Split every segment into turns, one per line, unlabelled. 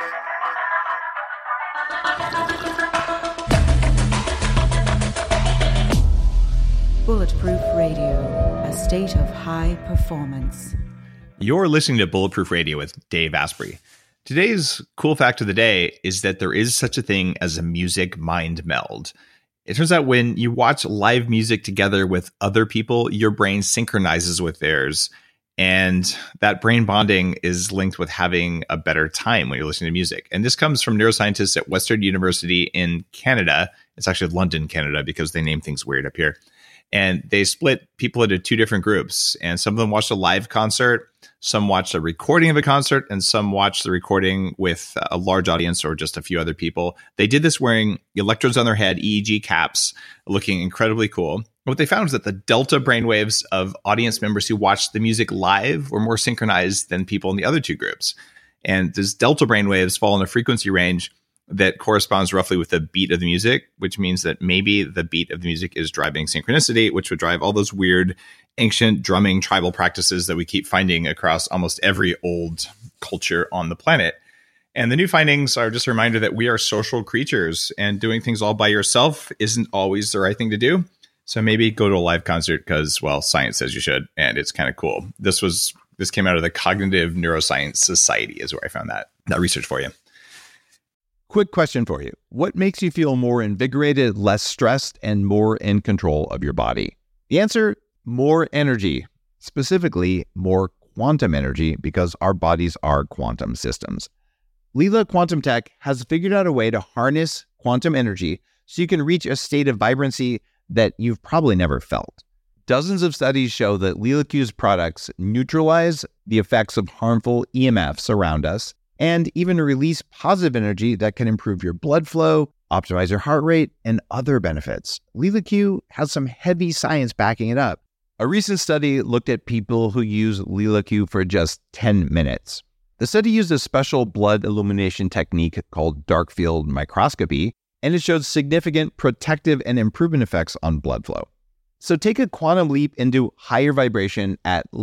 Bulletproof Radio, a state of high performance.
You're listening to Bulletproof Radio with Dave Asprey. Today's cool fact of the day is that there is such a thing as a music mind meld. It turns out when you watch live music together with other people, your brain synchronizes with theirs. And that brain bonding is linked with having a better time when you're listening to music. And this comes from neuroscientists at Western University in Canada. It's actually London, Canada, because they name things weird up here. And they split people into two different groups. And some of them watched a live concert, some watched a recording of a concert, and some watched the recording with a large audience or just a few other people. They did this wearing electrodes on their head, EEG caps, looking incredibly cool. What they found was that the delta brainwaves of audience members who watched the music live were more synchronized than people in the other two groups. And these delta brainwaves fall in a frequency range that corresponds roughly with the beat of the music, which means that maybe the beat of the music is driving synchronicity, which would drive all those weird ancient drumming tribal practices that we keep finding across almost every old culture on the planet. And the new findings are just a reminder that we are social creatures, and doing things all by yourself isn't always the right thing to do. So maybe go to a live concert because, well, science says you should, and it's kind of cool. This came out of the Cognitive Neuroscience Society is where I found that research for you.
Quick question for you. What makes you feel more invigorated, less stressed, and more in control of your body? The answer, more energy, specifically more quantum energy, because our bodies are quantum systems. Leela Quantum Tech has figured out a way to harness quantum energy so you can reach a state of vibrancy that you've probably never felt. Dozens of studies show that Leela Q's products neutralize the effects of harmful EMFs around us, and even release positive energy that can improve your blood flow, optimize your heart rate, and other benefits. Leela Q has some heavy science backing it up. A recent study looked at people who use Leela Q for just 10 minutes. The study used a special blood illumination technique called dark field microscopy, and it showed significant protective and improvement effects on blood flow. So take a quantum leap into higher vibration at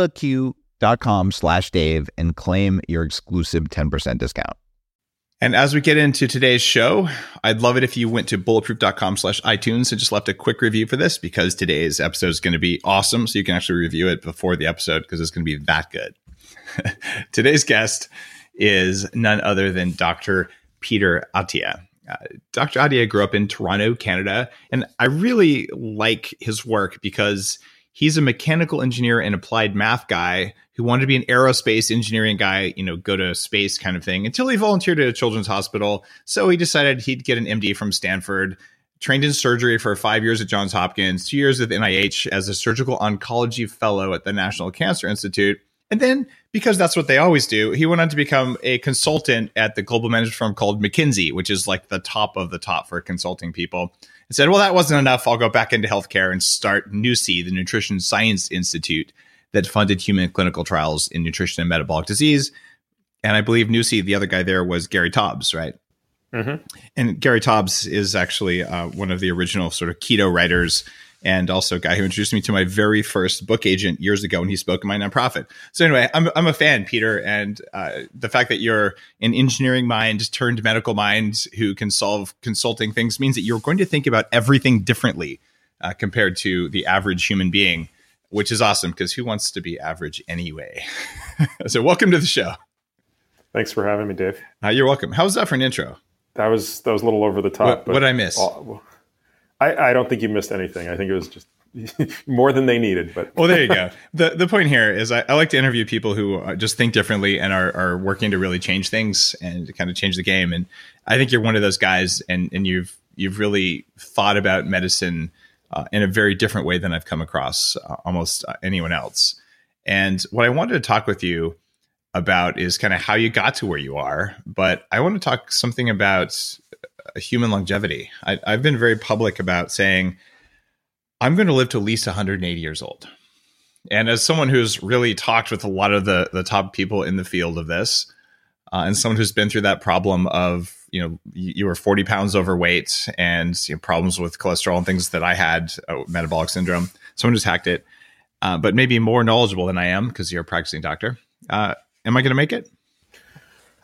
leelaq.com/Dave and claim your exclusive 10% discount.
And as we get into today's show, I'd love it if you went to bulletproof.com/iTunes and just left a quick review for this, because today's episode is going to be awesome. So you can actually review it before the episode because it's going to be that good. Today's guest is none other than Dr. Peter Attia. Dr. Attia grew up in Toronto, Canada, and I really like his work because he's a mechanical engineer and applied math guy who wanted to be an aerospace engineering guy, go to space kind of thing, until he volunteered at a children's hospital. So he decided he'd get an MD from Stanford, trained in surgery for 5 years at Johns Hopkins, 2 years at the NIH as a surgical oncology fellow at the National Cancer Institute. And then, because that's what they always do, he went on to become a consultant at the global management firm called McKinsey, which is like the top of the top for consulting people. And said, well, that wasn't enough. I'll go back into healthcare and start NUSI, the Nutrition Science Institute that funded human clinical trials in nutrition and metabolic disease. And I believe NUSI, the other guy there, was Gary Taubes, right? Mm-hmm. And Gary Taubes is actually one of the original sort of keto writers, and also a guy who introduced me to my very first book agent years ago when he spoke in my nonprofit. So anyway, I'm a fan, Peter, and the fact that you're an engineering mind turned medical mind who can solve consulting things means that you're going to think about everything differently compared to the average human being, which is awesome because who wants to be average anyway? So welcome to the show.
Thanks for having me, Dave.
You're welcome. How was that for an intro?
That was a little over the top.
What did I miss?
I don't think you missed anything. I think it was just more than they needed. But
well, there you go. The point here is I like to interview people who just think differently and are working to really change things and to kind of change the game. And I think you're one of those guys, and you've really thought about medicine in a very different way than I've come across almost anyone else. And what I wanted to talk with you about is kind of how you got to where you are. But I want to talk something about human longevity. I've been very public about saying I'm going to live to at least 180 years old. And as someone who's really talked with a lot of the top people in the field of this, and someone who's been through that problem of, you were 40 pounds overweight and problems with cholesterol and things that I had, metabolic syndrome, someone who's hacked it, but maybe more knowledgeable than I am because you're a practicing doctor. Am I going to make it?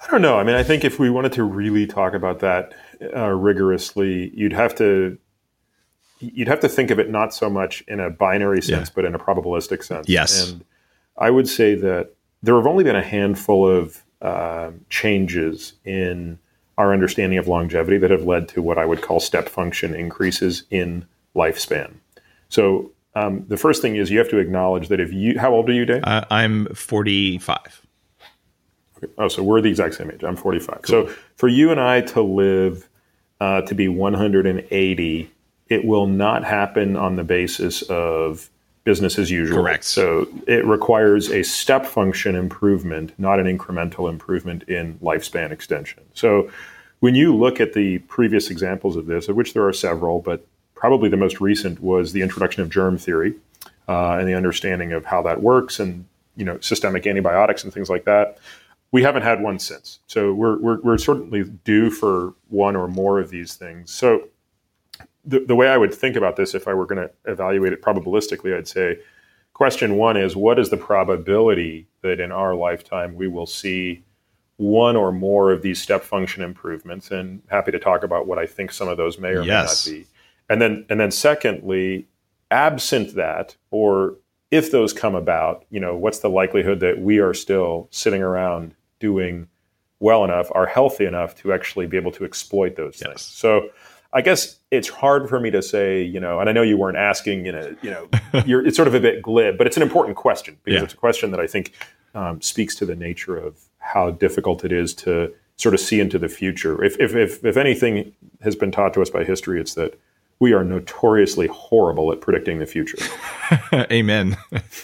I don't know. I mean, I think if we wanted to really talk about that rigorously, you'd have to think of it not so much in a binary sense, but in a probabilistic sense.
Yes.
And I would say that there have only been a handful of changes in our understanding of longevity that have led to what I would call step function increases in lifespan. So the first thing is you have to acknowledge that how old are you, Dave?
I'm 45.
Okay. Oh, so we're the exact same age. I'm 45. Cool. So for you and I to live to be 180, it will not happen on the basis of business as usual.
Correct.
So it requires a step function improvement, not an incremental improvement in lifespan extension. So when you look at the previous examples of this, of which there are several, but probably the most recent was the introduction of germ theory and the understanding of how that works, and systemic antibiotics and things like that. We haven't had one since. So we're certainly due for one or more of these things. So the way I would think about this, if I were going to evaluate it probabilistically, I'd say question one is, what is the probability that in our lifetime we will see one or more of these step function improvements? And happy to talk about what I think some of those may or may not be. And then secondly, absent that, or if those come about, what's the likelihood that we are still sitting around doing well enough, are healthy enough to actually be able to exploit those things? So I guess it's hard for me to say, and I know you weren't asking, it's sort of a bit glib, but it's an important question because it's a question that I think speaks to the nature of how difficult it is to sort of see into the future. If anything has been taught to us by history, it's that we are notoriously horrible at predicting the future.
Amen.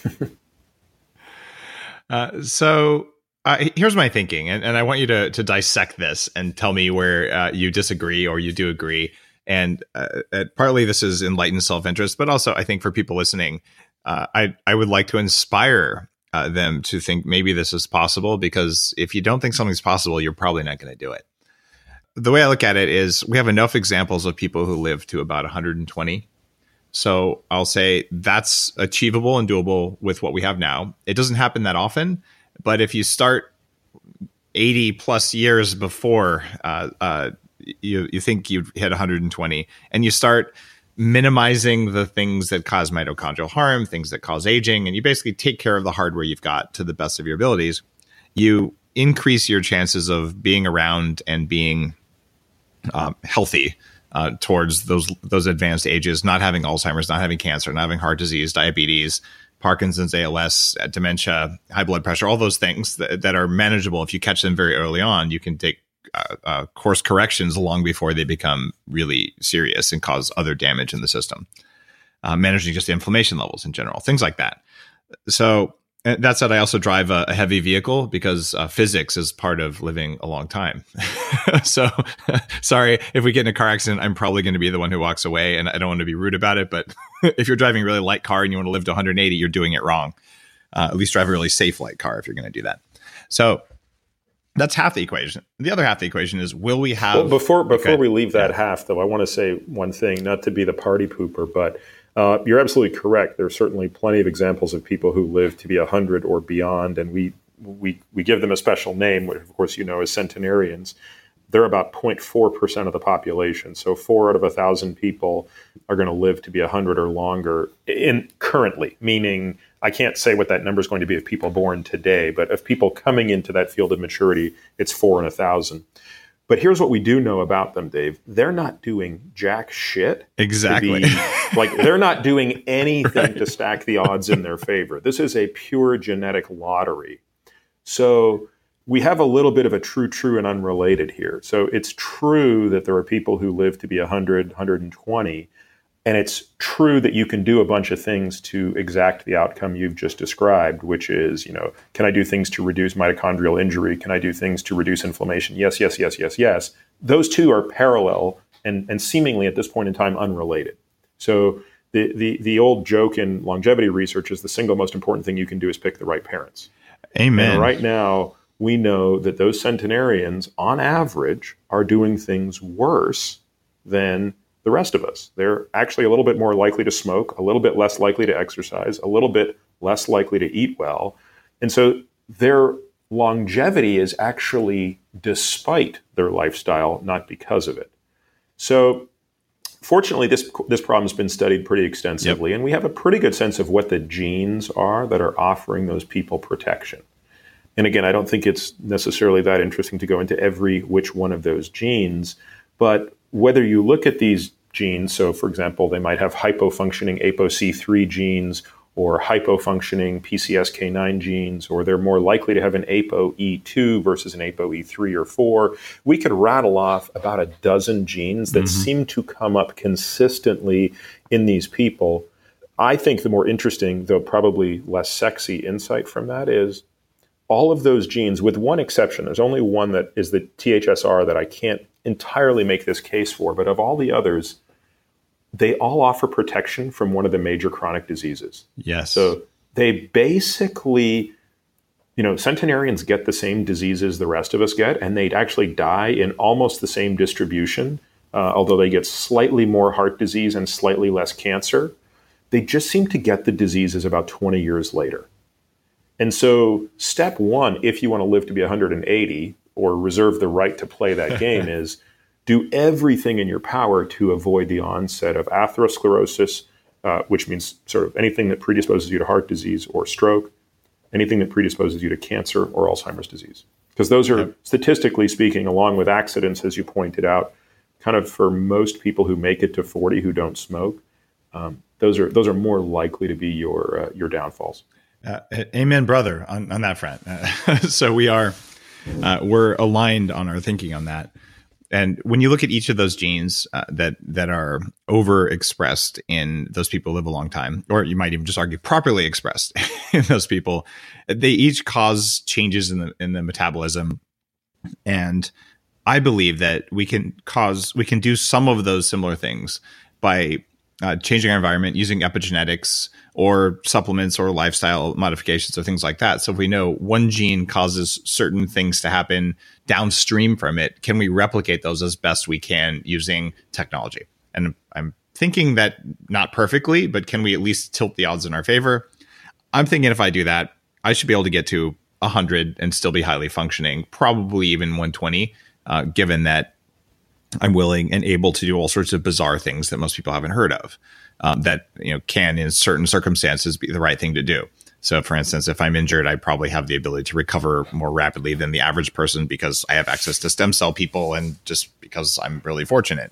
So here's my thinking, and I want you to dissect this and tell me where you disagree or you do agree. And partly this is enlightened self-interest, but also I think for people listening, I would like to inspire them to think maybe this is possible, because if you don't think something's possible, you're probably not going to do it. The way I look at it is we have enough examples of people who live to about 120. So I'll say that's achievable and doable with what we have now. It doesn't happen that often, but if you start 80 plus years before you think you've hit 120, and you start minimizing the things that cause mitochondrial harm, things that cause aging, and you basically take care of the hardware you've got to the best of your abilities, you increase your chances of being around and being healthy towards those advanced ages, not having Alzheimer's, not having cancer, not having heart disease, diabetes, Parkinson's, ALS, dementia, high blood pressure, all those things that are manageable. If you catch them very early on, you can take course corrections long before they become really serious and cause other damage in the system. Managing just inflammation levels in general, things like that. So that said, I also drive a heavy vehicle because physics is part of living a long time. So sorry, if we get in a car accident, I'm probably going to be the one who walks away, and I don't want to be rude about it. But if you're driving a really light car and you want to live to 180, you're doing it wrong. At least drive a really safe light car if you're going to do that. So that's half the equation. The other half of the equation is, will we have...
Well, before we leave that half, though, I want to say one thing, not to be the party pooper, but you're absolutely correct. There are certainly plenty of examples of people who live to be 100 or beyond, and we give them a special name, which of course as centenarians. They're about 0.4% of the population. So 4 out of 1,000 people are going to live to be 100 or longer currently, meaning I can't say what that number is going to be of people born today, but of people coming into that field of maturity, it's 4 in 1,000. But here's what we do know about them, Dave. They're not doing jack shit.
Exactly.
They're not doing anything to stack the odds in their favor. This is a pure genetic lottery. So we have a little bit of a true and unrelated here. So it's true that there are people who live to be 100, 120. And it's true that you can do a bunch of things to exact the outcome you've just described, which is, can I do things to reduce mitochondrial injury? Can I do things to reduce inflammation? Yes. Those two are parallel and seemingly at this point in time unrelated. So the old joke in longevity research is the single most important thing you can do is pick the right parents.
Amen.
And right now, we know that those centenarians, on average, are doing things worse than the rest of us. They're actually a little bit more likely to smoke, a little bit less likely to exercise, a little bit less likely to eat well. And so their longevity is actually despite their lifestyle, not because of it. So fortunately, this problem has been studied pretty extensively, and we have a pretty good sense of what the genes are that are offering those people protection. And again, I don't think it's necessarily that interesting to go into which one of those genes, but whether you look at these genes, so for example, they might have hypofunctioning ApoC3 genes or hypofunctioning PCSK9 genes, or they're more likely to have an ApoE2 versus an ApoE3 or 4. We could rattle off about a dozen genes that seem to come up consistently in these people. I think the more interesting, though probably less sexy insight from that is all of those genes, with one exception, there's only one that is the THSR that I can't entirely make this case for, but of all the others, they all offer protection from one of the major chronic diseases.
Yes.
So they basically, centenarians get the same diseases the rest of us get, and they actually die in almost the same distribution, although they get slightly more heart disease and slightly less cancer. They just seem to get the diseases about 20 years later. And so step one, if you want to live to be 180 or reserve the right to play that game, is do everything in your power to avoid the onset of atherosclerosis, which means sort of anything that predisposes you to heart disease or stroke, anything that predisposes you to cancer or Alzheimer's disease. Because those are, statistically speaking, along with accidents, as you pointed out, kind of for most people who make it to 40 who don't smoke, those are more likely to be your downfalls.
Amen, brother, on that front. So we're aligned on our thinking on that. And when you look at each of those genes that are overexpressed in those people who live a long time, or you might even just argue properly expressed in those people, they each cause changes in the metabolism. And I believe that we can do some of those similar things by changing our environment, using epigenetics or supplements or lifestyle modifications or things like that. So if we know one gene causes certain things to happen downstream from it, can we replicate those as best we can using technology? And I'm thinking that not perfectly, but can we at least tilt the odds in our favor? I'm thinking if I do that, I should be able to get to 100 and still be highly functioning, probably even 120, given that I'm willing and able to do all sorts of bizarre things that most people haven't heard of, that can, in certain circumstances, be the right thing to do. So, for instance, if I'm injured, I probably have the ability to recover more rapidly than the average person because I have access to stem cell people and just because I'm really fortunate.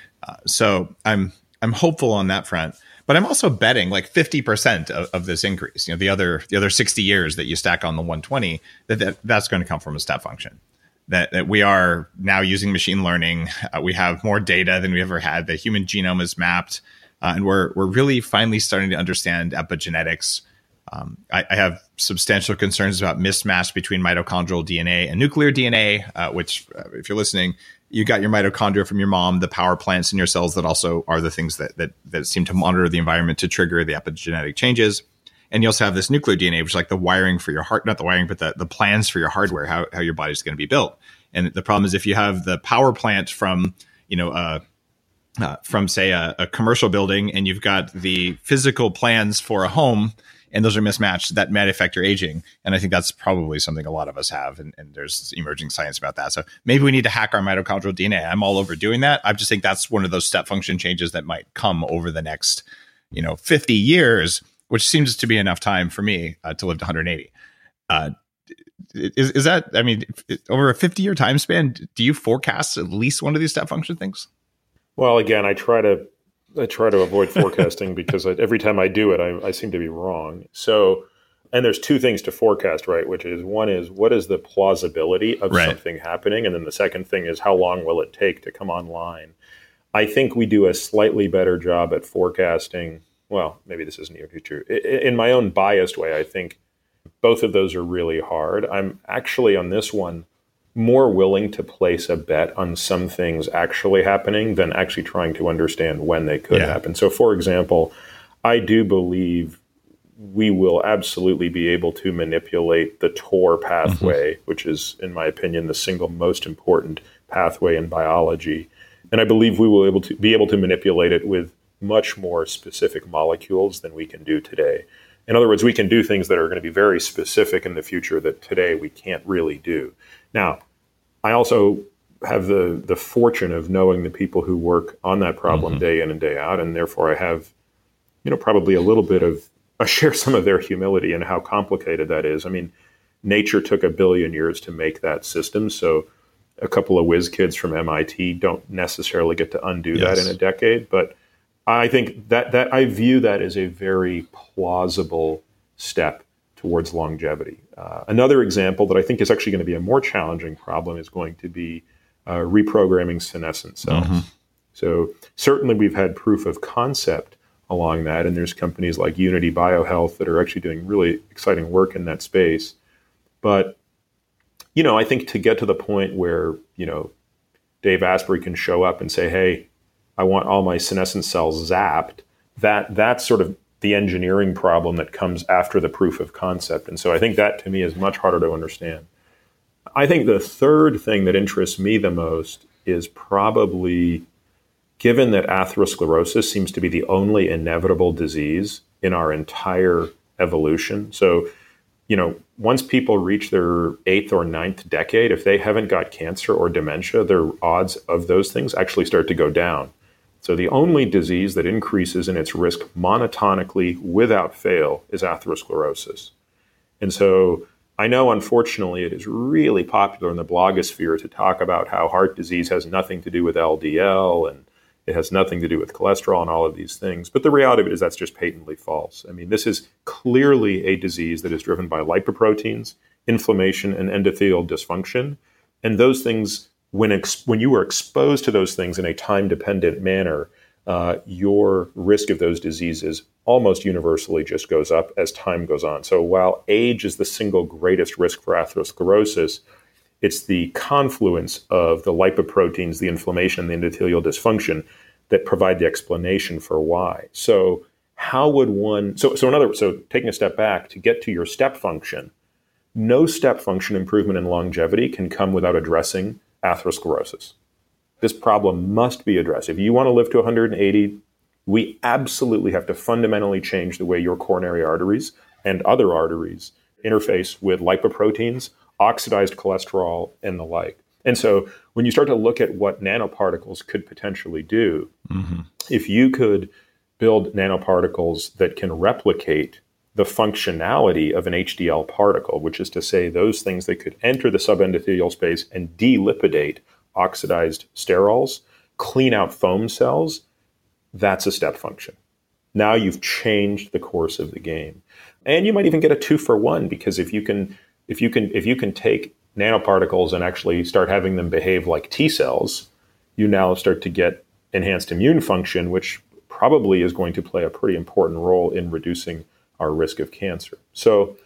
So I'm hopeful on that front, but I'm also betting like 50% of this increase. The other 60 years that you stack on the 120, that's going to come from a step function. That we are now using machine learning. We have more data than we ever had. The human genome is mapped, and we're really finally starting to understand epigenetics. I have substantial concerns about mismatch between mitochondrial DNA and nuclear DNA, which, if you're listening, you got your mitochondria from your mom, the power plants in your cells that also are the things that seem to monitor the environment to trigger the epigenetic changes. And you also have this nuclear DNA, which is like the wiring for your heart, not the wiring, but the plans for your hardware, how your body's going to be built. And the problem is if you have the power plant from say a commercial building and you've got the physical plans for a home and those are mismatched, that might affect your aging. And I think that's probably something a lot of us have. And there's emerging science about that. So maybe we need to hack our mitochondrial DNA. I'm all over doing that. I just think that's one of those step function changes that might come over the next, 50 years, which seems to be enough time for me to live to 180. Is that, over a 50-year time span, do you forecast at least one of these step function things?
Well, again, I try to avoid forecasting because every time I do it, I seem to be wrong. So, and there's two things to forecast, right? Which is, one is what is the plausibility of something happening? And then the second thing is how long will it take to come online? I think we do a slightly better job at forecasting. Well, maybe this isn't even true. In my own biased way, I think both of those are really hard. I'm actually on this one more willing to place a bet on some things actually happening than actually trying to understand when they could happen. So, for example, I do believe we will absolutely be able to manipulate the TOR pathway, which is, in my opinion, the single most important pathway in biology. And I believe we will be able to manipulate it with much more specific molecules than we can do today. In other words, we can do things that are going to be very specific in the future that today we can't really do. Now, I also have the fortune of knowing the people who work on that problem day in and day out, and therefore I have, probably a little bit of, I share some of their humility and how complicated that is. I mean, nature took 1 billion years to make that system, so a couple of whiz kids from MIT don't necessarily get to undo that in a decade. But I think that I view that as a very plausible step towards longevity. Another example that I think is actually going to be a more challenging problem is going to be reprogramming senescent cells. So certainly we've had proof of concept along that, and there's companies like Unity Biohealth that are actually doing really exciting work in that space. But I think to get to the point where, Dave Asprey can show up and say, hey, I want all my senescent cells zapped, that's sort of the engineering problem that comes after the proof of concept. And so I think that to me is much harder to understand. I think the third thing that interests me the most is probably, given that atherosclerosis seems to be the only inevitable disease in our entire evolution. So, once people reach their 8th or 9th decade, if they haven't got cancer or dementia, their odds of those things actually start to go down. So the only disease that increases in its risk monotonically without fail is atherosclerosis. And so I know, unfortunately, it is really popular in the blogosphere to talk about how heart disease has nothing to do with LDL and it has nothing to do with cholesterol and all of these things. But the reality of it is that's just patently false. I mean, this is clearly a disease that is driven by lipoproteins, inflammation, and endothelial dysfunction. And those things, when you are exposed to those things in a time-dependent manner, your risk of those diseases almost universally just goes up as time goes on. So while age is the single greatest risk for atherosclerosis, it's the confluence of the lipoproteins, the inflammation, the endothelial dysfunction that provide the explanation for why. So how would one, so taking a step back to get to your step function, no step function improvement in longevity can come without addressing atherosclerosis. This problem must be addressed. If you want to live to 180, we absolutely have to fundamentally change the way your coronary arteries and other arteries interface with lipoproteins, oxidized cholesterol, and the like. And so when you start to look at what nanoparticles could potentially do, if you could build nanoparticles that can replicate the functionality of an HDL particle, which is to say those things that could enter the subendothelial space and delipidate oxidized sterols, clean out foam cells, that's a step function. Now you've changed the course of the game. And you might even get a 2-for-1, because if you can take nanoparticles and actually start having them behave like T cells, you now start to get enhanced immune function, which probably is going to play a pretty important role in reducing our risk of cancer. So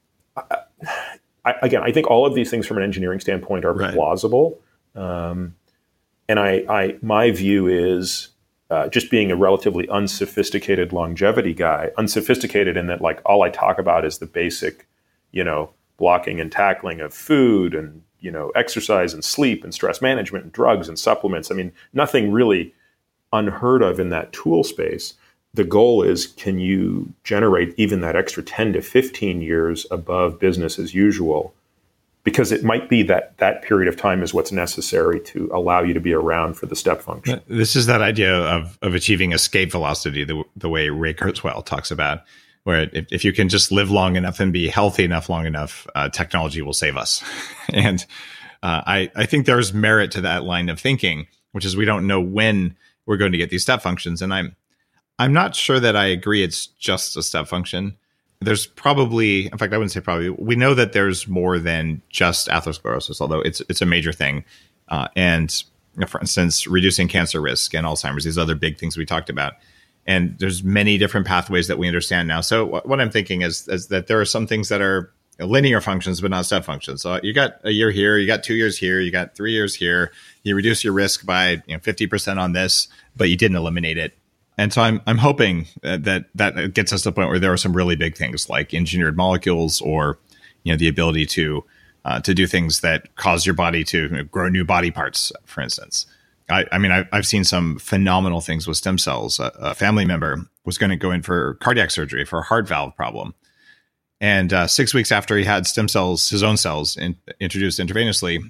I think all of these things from an engineering standpoint are plausible. And my view is, just being a relatively unsophisticated longevity guy, unsophisticated in that, like, all I talk about is the basic, blocking and tackling of food and, exercise and sleep and stress management and drugs and supplements. I mean, nothing really unheard of in that tool space. The goal is, can you generate even that extra 10 to 15 years above business as usual? Because it might be that period of time is what's necessary to allow you to be around for the step function.
This is that idea of achieving escape velocity, the way Ray Kurzweil talks about, where if you can just live long enough and be healthy enough long enough, technology will save us. And I think there's merit to that line of thinking, which is we don't know when we're going to get these step functions. And I'm not sure that I agree it's just a step function. There's probably, in fact, I wouldn't say probably, we know that there's more than just atherosclerosis, although it's a major thing. And for instance, reducing cancer risk and Alzheimer's, these other big things we talked about. And there's many different pathways that we understand now. So what I'm thinking is that there are some things that are linear functions, but not step functions. So you got a year here, you got 2 years here, you got 3 years here. You reduce your risk by 50% on this, but you didn't eliminate it. And so I'm hoping that gets us to the point where there are some really big things like engineered molecules, or the ability to do things that cause your body to grow new body parts, for instance. I've seen some phenomenal things with stem cells. A family member was going to go in for cardiac surgery for a heart valve problem, and 6 weeks after he had stem cells, his own cells, introduced intravenously,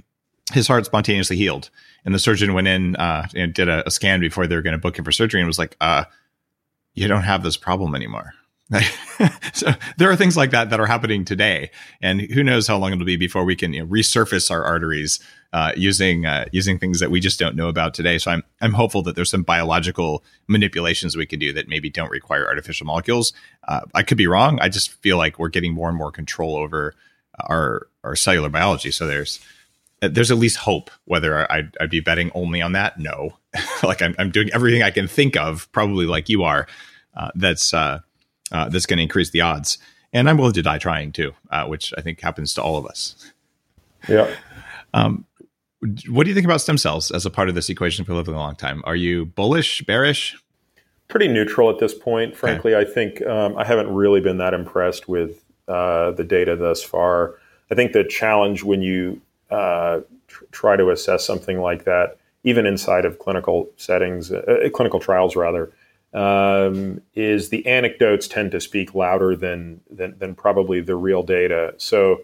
his heart spontaneously healed. And the surgeon went in and did a scan before they were going to book him for surgery and was like, you don't have this problem anymore. So there are things like that are happening today. And who knows how long it'll be before we can resurface our arteries using things that we just don't know about today. So I'm hopeful that there's some biological manipulations we can do that maybe don't require artificial molecules. I could be wrong. I just feel like we're getting more and more control over our cellular biology. So there's at least hope. Whether I'd be betting only on that, no. Like I'm doing everything I can think of, probably like you are. That's going to increase the odds, and I'm willing to die trying too, which I think happens to all of us.
Yeah.
What do you think about stem cells as a part of this equation for living a long time? Are you bullish, bearish?
Pretty neutral at this point, frankly. Okay. I think I haven't really been that impressed with the data thus far. I think the challenge when you try to assess something like that, even inside of clinical settings, clinical trials rather, is the anecdotes tend to speak louder than probably the real data. So,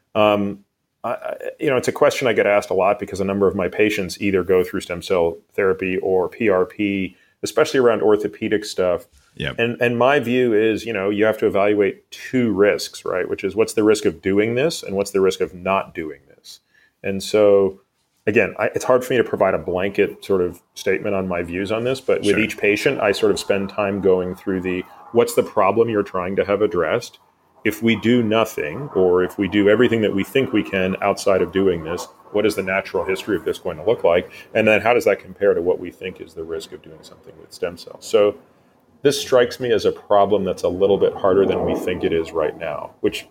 it's a question I get asked a lot because a number of my patients either go through stem cell therapy or PRP, especially around orthopedic stuff.
Yep.
And my view is, you have to evaluate two risks, right? Which is what's the risk of doing this and what's the risk of not doing this. And so, again, it's hard for me to provide a blanket sort of statement on my views on this, but with each patient, I sort of spend time going through what's the problem you're trying to have addressed? If we do nothing, or if we do everything that we think we can outside of doing this, what is the natural history of this going to look like? And then how does that compare to what we think is the risk of doing something with stem cells? So this strikes me as a problem that's a little bit harder than we think it is right now, which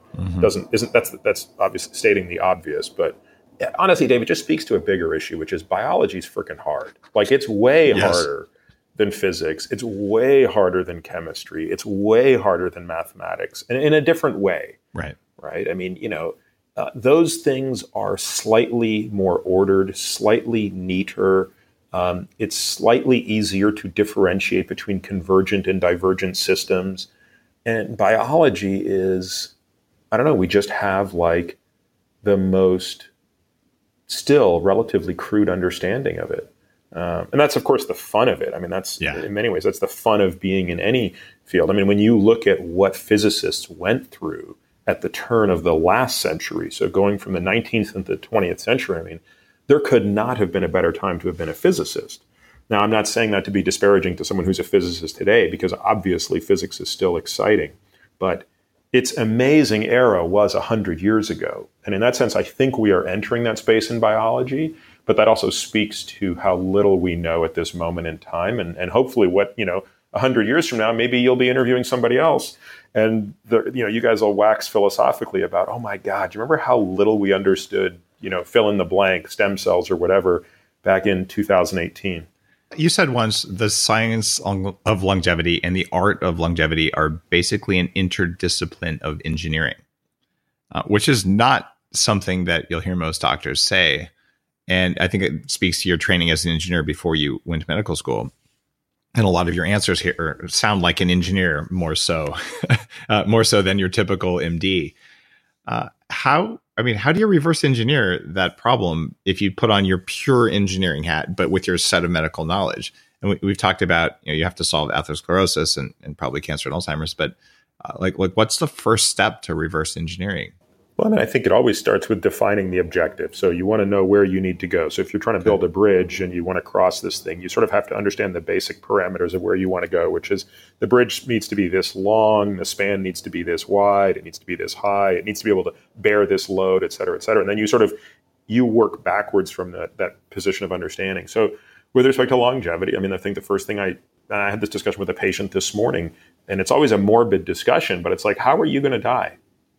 that's obviously stating the obvious, but honestly, David, just speaks to a bigger issue, which is biology is freaking hard. Like it's way harder than physics. It's way harder than chemistry. It's way harder than mathematics, and in a different way.
Right.
I mean, those things are slightly more ordered, slightly neater. It's slightly easier to differentiate between convergent and divergent systems. And biology is, I don't know, we just have like the most still relatively crude understanding of it. And that's, of course, the fun of it. I mean, in many ways, that's the fun of being in any field. I mean, when you look at what physicists went through at the turn of the last century, so going from the 19th into the 20th century, I mean, there could not have been a better time to have been a physicist. Now, I'm not saying that to be disparaging to someone who's a physicist today, because obviously physics is still exciting. But its amazing era was 100 years ago. And in that sense, I think we are entering that space in biology, but that also speaks to how little we know at this moment in time. And hopefully 100 years from now, maybe you'll be interviewing somebody else and you guys will wax philosophically about, oh my God, do you remember how little we understood, fill in the blank, stem cells or whatever back in 2018?
You said once the science of longevity and the art of longevity are basically an interdiscipline of engineering, which is not something that you'll hear most doctors say. And I think it speaks to your training as an engineer before you went to medical school. And a lot of your answers here sound like an engineer more so than your typical MD. How do you reverse engineer that problem if you put on your pure engineering hat, but with your set of medical knowledge? And we've talked about, you have to solve atherosclerosis and probably cancer and Alzheimer's, but like what's the first step to reverse engineering?
Well, I mean, I think it always starts with defining the objective. So you want to know where you need to go. So if you're trying to build a bridge and you want to cross this thing, you sort of have to understand the basic parameters of where you want to go, which is the bridge needs to be this long, the span needs to be this wide, it needs to be this high, it needs to be able to bear this load, et cetera, et cetera. And then you work backwards from that position of understanding. So with respect to longevity, I mean, I think the first thing I had this discussion with a patient this morning, and it's always a morbid discussion, but it's like, how are you going to die?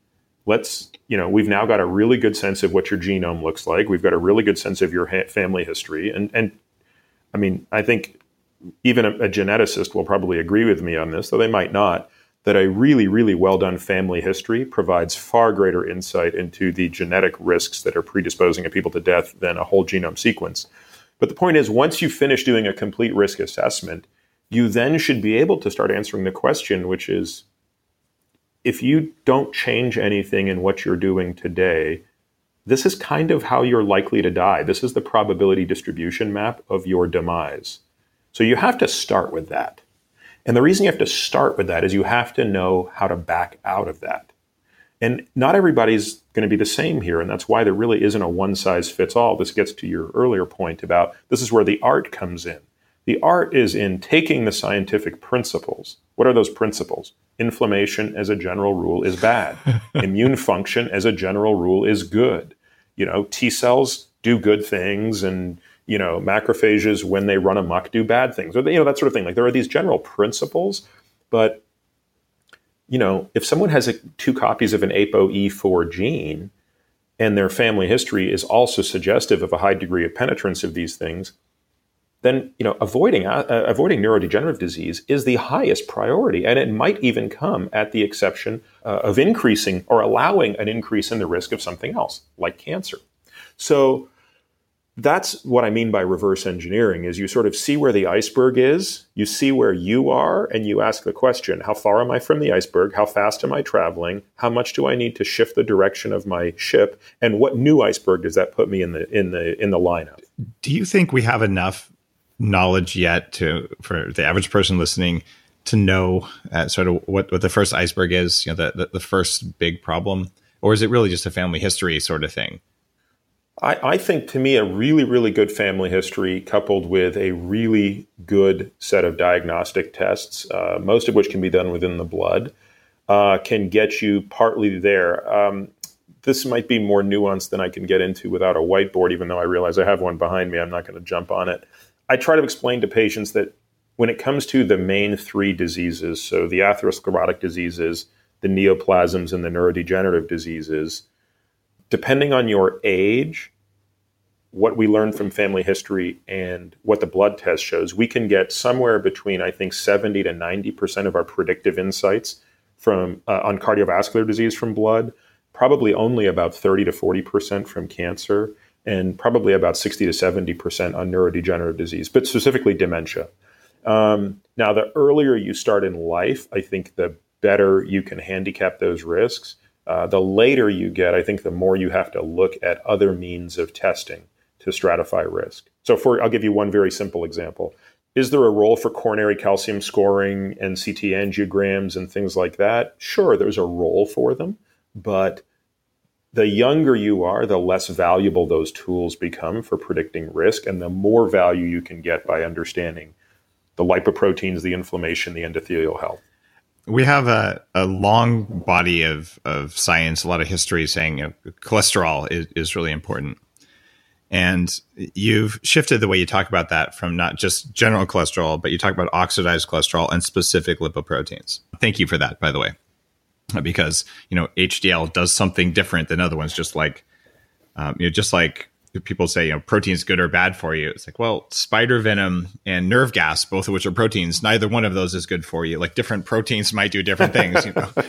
We've now got a really good sense of what your genome looks like. We've got a really good sense of your family history. And I mean, I think even a geneticist will probably agree with me on this, though they might not, that a really, really well done family history provides far greater insight into the genetic risks that are predisposing a people to death than a whole genome sequence. But the point is, once you finish doing a complete risk assessment, you then should be able to start answering the question, which is, if you don't change anything in what you're doing today, this is kind of how you're likely to die. This is the probability distribution map of your demise. So you have to start with that. And the reason you have to start with that is you have to know how to back out of that. And not everybody's going to be the same here. And that's why there really isn't a one size fits all. This gets to your earlier point about this is where the art comes in. The art is in taking the scientific principles. What are those principles? Inflammation as a general rule is bad. Immune function as a general rule is good. T cells do good things, and macrophages, when they run amok, do bad things. Or that sort of thing. Like, there are these general principles, but if someone has 2 copies of an ApoE4 gene and their family history is also suggestive of a high degree of penetrance of these things, then avoiding neurodegenerative disease is the highest priority, and it might even come at the exception of increasing or allowing an increase in the risk of something else, like cancer. So that's what I mean by reverse engineering, is you sort of see where the iceberg is, you see where you are, and you ask the question, how far am I from the iceberg? How fast am I traveling? How much do I need to shift the direction of my ship? And what new iceberg does that put me in the lineup?
Do you think we have enough knowledge yet for the average person listening to know sort of what the first iceberg is, the first big problem? Or is it really just a family history sort of thing?
I think, to me, a really, really good family history coupled with a really good set of diagnostic tests, most of which can be done within the blood, can get you partly there. This might be more nuanced than I can get into without a whiteboard, even though I realize I have one behind me. I'm not going to jump on it. I try to explain to patients that when it comes to the main 3 diseases, so the atherosclerotic diseases, the neoplasms, and the neurodegenerative diseases, depending on your age, what we learn from family history and what the blood test shows, we can get somewhere between, I think, 70 to 90% of our predictive insights from on cardiovascular disease from blood, probably only about 30 to 40% from cancer, and probably about 60 to 70% on neurodegenerative disease, but specifically dementia. Now, the earlier you start in life, I think the better you can handicap those risks. The later you get, I think the more you have to look at other means of testing to stratify risk. So I'll give you one very simple example. Is there a role for coronary calcium scoring and CT angiograms and things like that? Sure, there's a role for them, but the younger you are, the less valuable those tools become for predicting risk, and the more value you can get by understanding the lipoproteins, the inflammation, the endothelial health.
We have a long body of science, a lot of history saying cholesterol is really important. And you've shifted the way you talk about that from not just general cholesterol, but you talk about oxidized cholesterol and specific lipoproteins. Thank you for that, by the way, because HDL does something different than other ones. Just like people say, protein's good or bad for you. It's like, well, spider venom and nerve gas, both of which are proteins, neither one of those is good for you. Like, different proteins might do different things,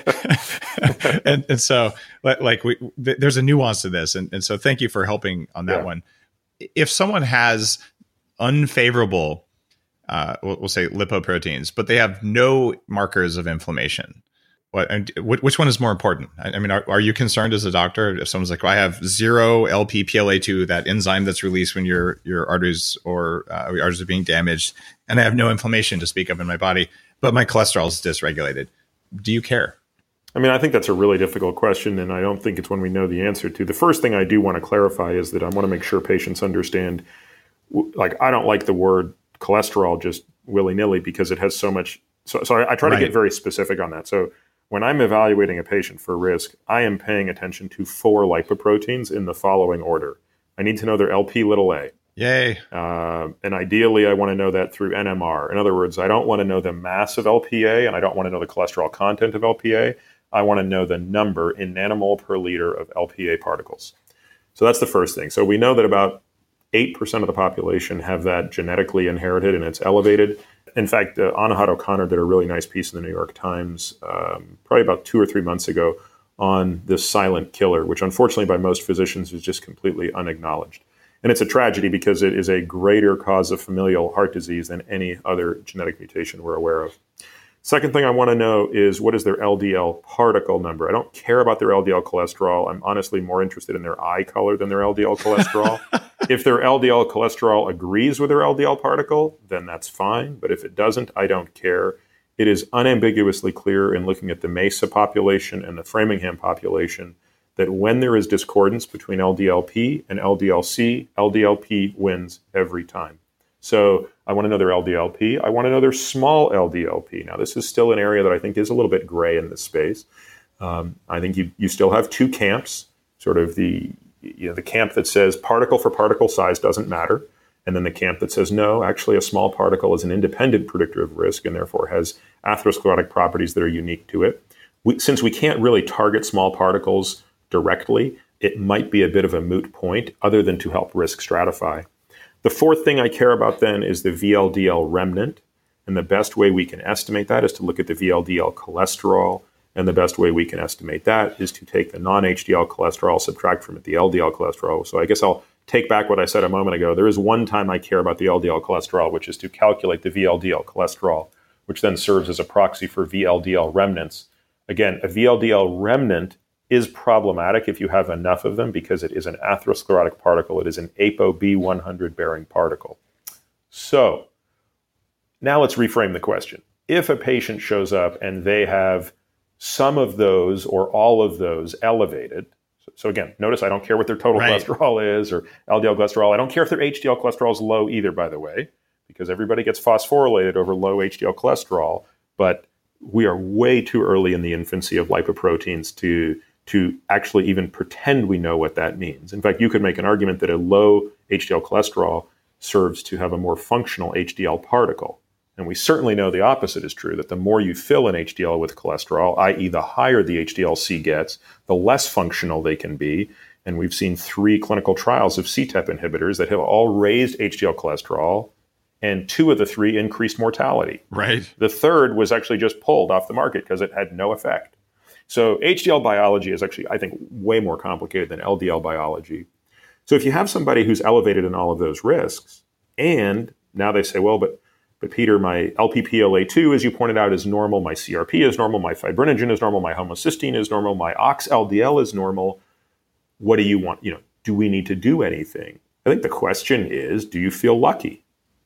and so there's a nuance to this. And so thank you for helping on that one. If someone has unfavorable, we'll say lipoproteins, but they have no markers of inflammation, which one is more important? I mean, are you concerned as a doctor if someone's like, well, I have 0 LP-PLA2, that enzyme that's released when your arteries or your arteries are being damaged, and I have no inflammation to speak of in my body, but my cholesterol is dysregulated? Do you care?
I mean, I think that's a really difficult question, and I don't think it's one we know the answer to. The first thing I do want to clarify is that I want to make sure patients understand, I don't like the word cholesterol just willy-nilly because it has so much. So I try to get very specific on that. So when I'm evaluating a patient for risk, I am paying attention to 4 lipoproteins in the following order. I need to know their LP(a).
Yay.
And ideally, I want to know that through NMR. In other words, I don't want to know the mass of LPA, and I don't want to know the cholesterol content of LPA. I want to know the number in nanomole per liter of LPA particles. So that's the first thing. So we know that about 8% of the population have that genetically inherited, and it's elevated. In fact, Anahad O'Connor did a really nice piece in the New York Times probably about 2 or 3 months ago on this silent killer, which unfortunately by most physicians is just completely unacknowledged. And it's a tragedy because it is a greater cause of familial heart disease than any other genetic mutation we're aware of. Second thing I want to know is what is their LDL particle number? I don't care about their LDL cholesterol. I'm honestly more interested in their eye color than their LDL cholesterol. If their LDL cholesterol agrees with their LDL particle, then that's fine. But if it doesn't, I don't care. It is unambiguously clear in looking at the MESA population and the Framingham population that when there is discordance between LDLP and LDLC, LDLP wins every time. So I want to know their LDLP. I want to know their small LDLP. Now, this is still an area that I think is a little bit gray in this space. I think you still have two camps, sort of the camp that says particle for particle size doesn't matter, and then the camp that says, no, actually a small particle is an independent predictor of risk and therefore has atherosclerotic properties that are unique to it. Since we can't really target small particles directly, it might be a bit of a moot point other than to help risk stratify. The fourth thing I care about then is the VLDL remnant. And the best way we can estimate that is to look at the VLDL cholesterol. And the best way we can estimate that is to take the non-HDL cholesterol, subtract from it the LDL cholesterol. So I guess I'll take back what I said a moment ago. There is one time I care about the LDL cholesterol, which is to calculate the VLDL cholesterol, which then serves as a proxy for VLDL remnants. Again, a VLDL remnant is problematic if you have enough of them because it is an atherosclerotic particle. It is an ApoB100 bearing particle. So now let's reframe the question. If a patient shows up and they have some of those or all of those elevated, so again, notice I don't care what their total cholesterol is or LDL cholesterol. I don't care if their HDL cholesterol is low either, by the way, because everybody gets phosphorylated over low HDL cholesterol, but we are way too early in the infancy of lipoproteins to actually even pretend we know what that means. In fact, you could make an argument that a low HDL cholesterol serves to have a more functional HDL particle. And we certainly know the opposite is true, that the more you fill an HDL with cholesterol, i.e. the higher the HDL-C gets, the less functional they can be. And we've seen 3 clinical trials of CETP inhibitors that have all raised HDL cholesterol, and 2 of the 3 increased mortality.
Right.
The third was actually just pulled off the market because it had no effect. So HDL biology is actually, I think, way more complicated than LDL biology. So if you have somebody who's elevated in all of those risks, and now they say, well, but Peter, my LPPLA2, as you pointed out, is normal, my CRP is normal, my fibrinogen is normal, my homocysteine is normal, my OX-LDL is normal. What do you want? Do we need to do anything? I think the question is, do you feel lucky?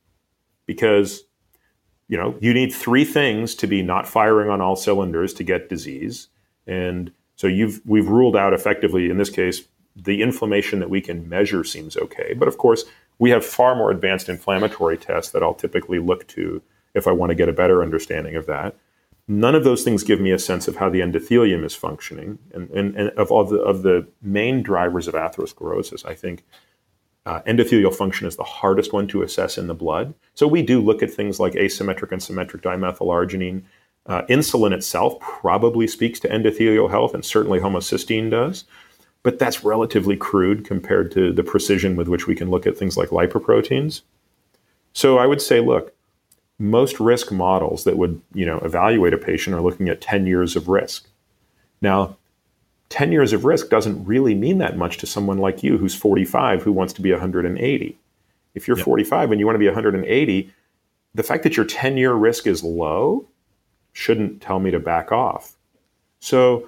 Because, you need 3 things to be not firing on all cylinders to get disease. And so we've ruled out effectively, in this case, the inflammation that we can measure seems okay. But of course, we have far more advanced inflammatory tests that I'll typically look to if I want to get a better understanding of that. None of those things give me a sense of how the endothelium is functioning. And of the main drivers of atherosclerosis, I think endothelial function is the hardest one to assess in the blood. So we do look at things like asymmetric and symmetric dimethylarginine. Insulin itself probably speaks to endothelial health, and certainly homocysteine does. But that's relatively crude compared to the precision with which we can look at things like lipoproteins. So I would say, look, most risk models that would, evaluate a patient are looking at 10 years of risk. Now, 10 years of risk doesn't really mean that much to someone like you who's 45 who wants to be 180. If you're 45 and you want to be 180, the fact that your 10-year risk is low shouldn't tell me to back off. So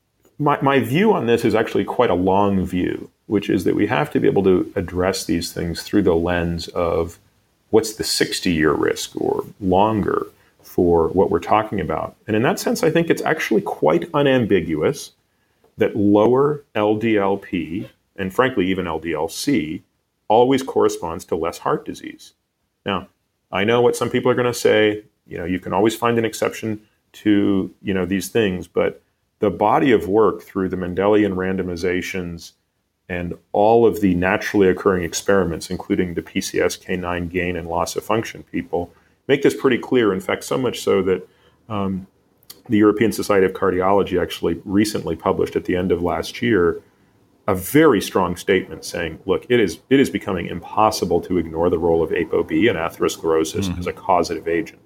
my view on this is actually quite a long view, which is that we have to be able to address these things through the lens of what's the 60-year risk or longer for what we're talking about. And in that sense, I think it's actually quite unambiguous that lower LDLP, and frankly, even LDL-C, always corresponds to less heart disease. Now, I know what some people are going to say, you can always find an exception to, these things, but the body of work through the Mendelian randomizations and all of the naturally occurring experiments, including the PCSK9 gain and loss of function people, make this pretty clear. In fact, so much so that the European Society of Cardiology actually recently published at the end of last year a very strong statement saying, look, it is becoming impossible to ignore the role of ApoB and atherosclerosis as a causative agent.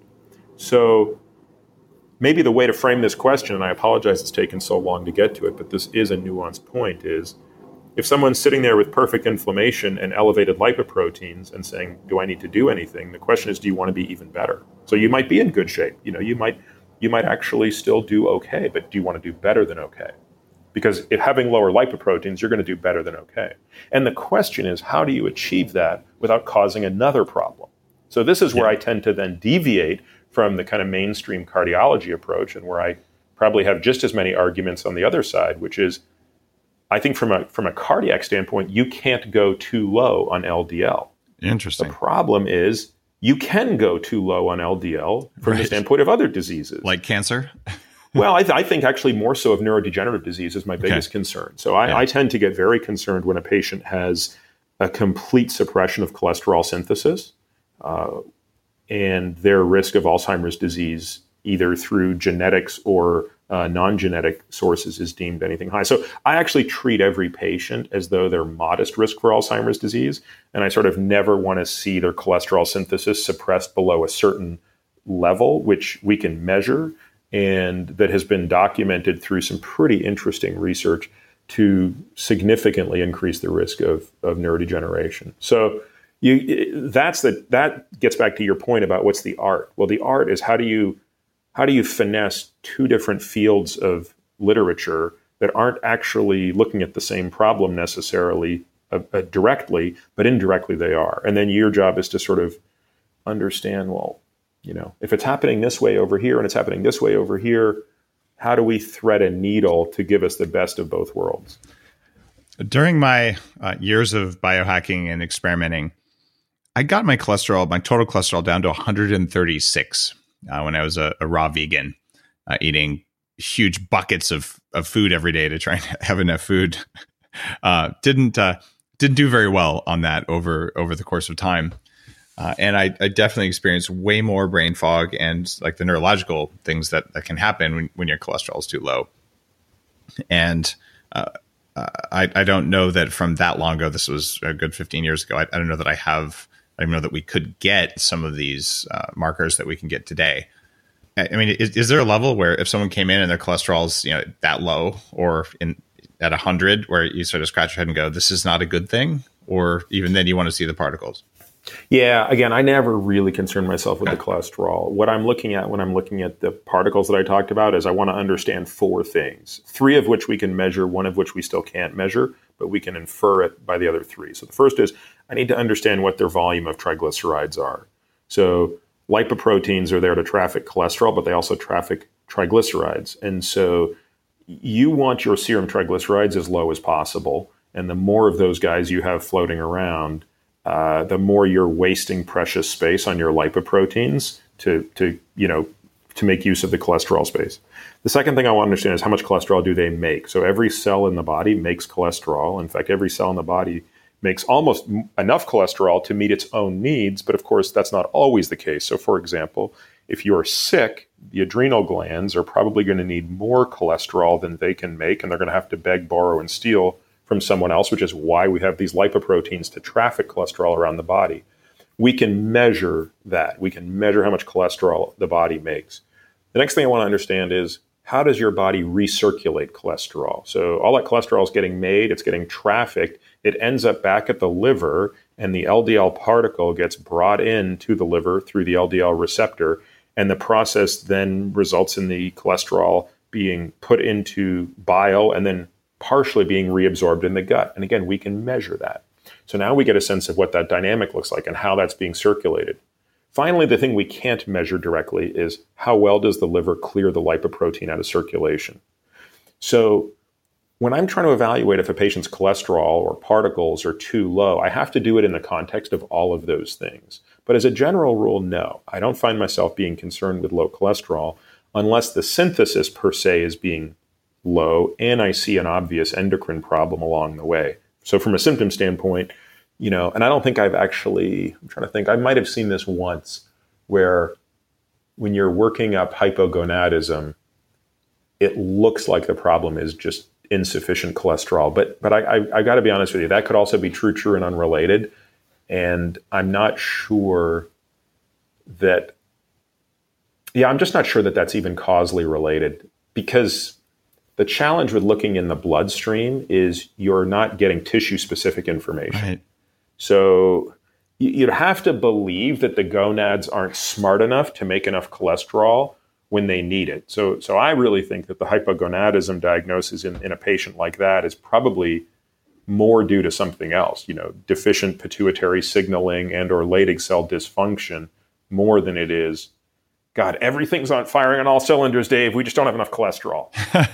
So maybe the way to frame this question, and I apologize it's taken so long to get to it, but this is a nuanced point, is if someone's sitting there with perfect inflammation and elevated lipoproteins and saying, do I need to do anything? The question is, do you want to be even better? So you might be in good shape. You might you might actually still do okay, but do you want to do better than okay? Because if having lower lipoproteins, you're going to do better than okay. And the question is, how do you achieve that without causing another problem? So this is where I tend to then deviate from the kind of mainstream cardiology approach, and where I probably have just as many arguments on the other side, which is, I think from a cardiac standpoint, you can't go too low on LDL.
Interesting.
The problem is you can go too low on LDL from the standpoint of other diseases.
Like cancer?
Well, I think actually more so of neurodegenerative disease is my biggest concern. So I tend to get very concerned when a patient has a complete suppression of cholesterol synthesis and their risk of Alzheimer's disease, either through genetics or non-genetic sources, is deemed anything high. So I actually treat every patient as though they're modest risk for Alzheimer's disease, and I sort of never want to see their cholesterol synthesis suppressed below a certain level, which we can measure, and that has been documented through some pretty interesting research to significantly increase the risk of neurodegeneration. So that gets back to your point about what's the art. Well, the art is how do you finesse two different fields of literature that aren't actually looking at the same problem necessarily directly, but indirectly they are. And then your job is to sort of understand, well, if it's happening this way over here and it's happening this way over here, how do we thread a needle to give us the best of both worlds?
During my years of biohacking and experimenting, I got my total cholesterol down to 136 when I was a raw vegan, eating huge buckets of food every day to try and have enough food. Didn't do very well on that over the course of time. And I definitely experienced way more brain fog and like the neurological things that can happen when your cholesterol is too low. And I don't know that from that long ago, this was a good 15 years ago. I don't know that I don't know that we could get some of these markers that we can get today. I mean, is there a level where if someone came in and their cholesterol's that low or at 100, where you sort of scratch your head and go, this is not a good thing? Or even then you want to see the particles?
Yeah, again, I never really concern myself with the cholesterol. What I'm looking at when I'm looking at the particles that I talked about is I want to understand four things, three of which we can measure, one of which we still can't measure, but we can infer it by the other three. So the first is I need to understand what their volume of triglycerides are. So lipoproteins are there to traffic cholesterol, but they also traffic triglycerides. And so you want your serum triglycerides as low as possible. And the more of those guys you have floating around, the more you're wasting precious space on your lipoproteins to make use of the cholesterol space. The second thing I want to understand is how much cholesterol do they make? So every cell in the body makes cholesterol. In fact, every cell in the body makes almost enough cholesterol to meet its own needs. But of course, that's not always the case. So for example, if you're sick, the adrenal glands are probably going to need more cholesterol than they can make, and they're going to have to beg, borrow, and steal from someone else, which is why we have these lipoproteins to traffic cholesterol around the body. We can measure that. We can measure how much cholesterol the body makes. The next thing I want to understand is, how does your body recirculate cholesterol? So all that cholesterol is getting made, it's getting trafficked, it ends up back at the liver, and the LDL particle gets brought into the liver through the LDL receptor, and the process then results in the cholesterol being put into bile and then partially being reabsorbed in the gut. And again, we can measure that. So now we get a sense of what that dynamic looks like and how that's being circulated. Finally, the thing we can't measure directly is how well does the liver clear the lipoprotein out of circulation. So when I'm trying to evaluate if a patient's cholesterol or particles are too low, I have to do it in the context of all of those things. But as a general rule, no, I don't find myself being concerned with low cholesterol unless the synthesis per se is being low and I see an obvious endocrine problem along the way. So from a symptom standpoint, and I don't think I'm trying to think, I might have seen this once where when you're working up hypogonadism, it looks like the problem is just insufficient cholesterol. But I got to be honest with you, that could also be true and unrelated. And I'm not sure that, I'm just not sure that that's even causally related, because the challenge with looking in the bloodstream is you're not getting tissue-specific information.
Right.
So you'd have to believe that the gonads aren't smart enough to make enough cholesterol when they need it. So I really think that the hypogonadism diagnosis in a patient like that is probably more due to something else, deficient pituitary signaling and or Leydig cell dysfunction, more than it is, God, everything's on firing on all cylinders, Dave. We just don't have enough cholesterol.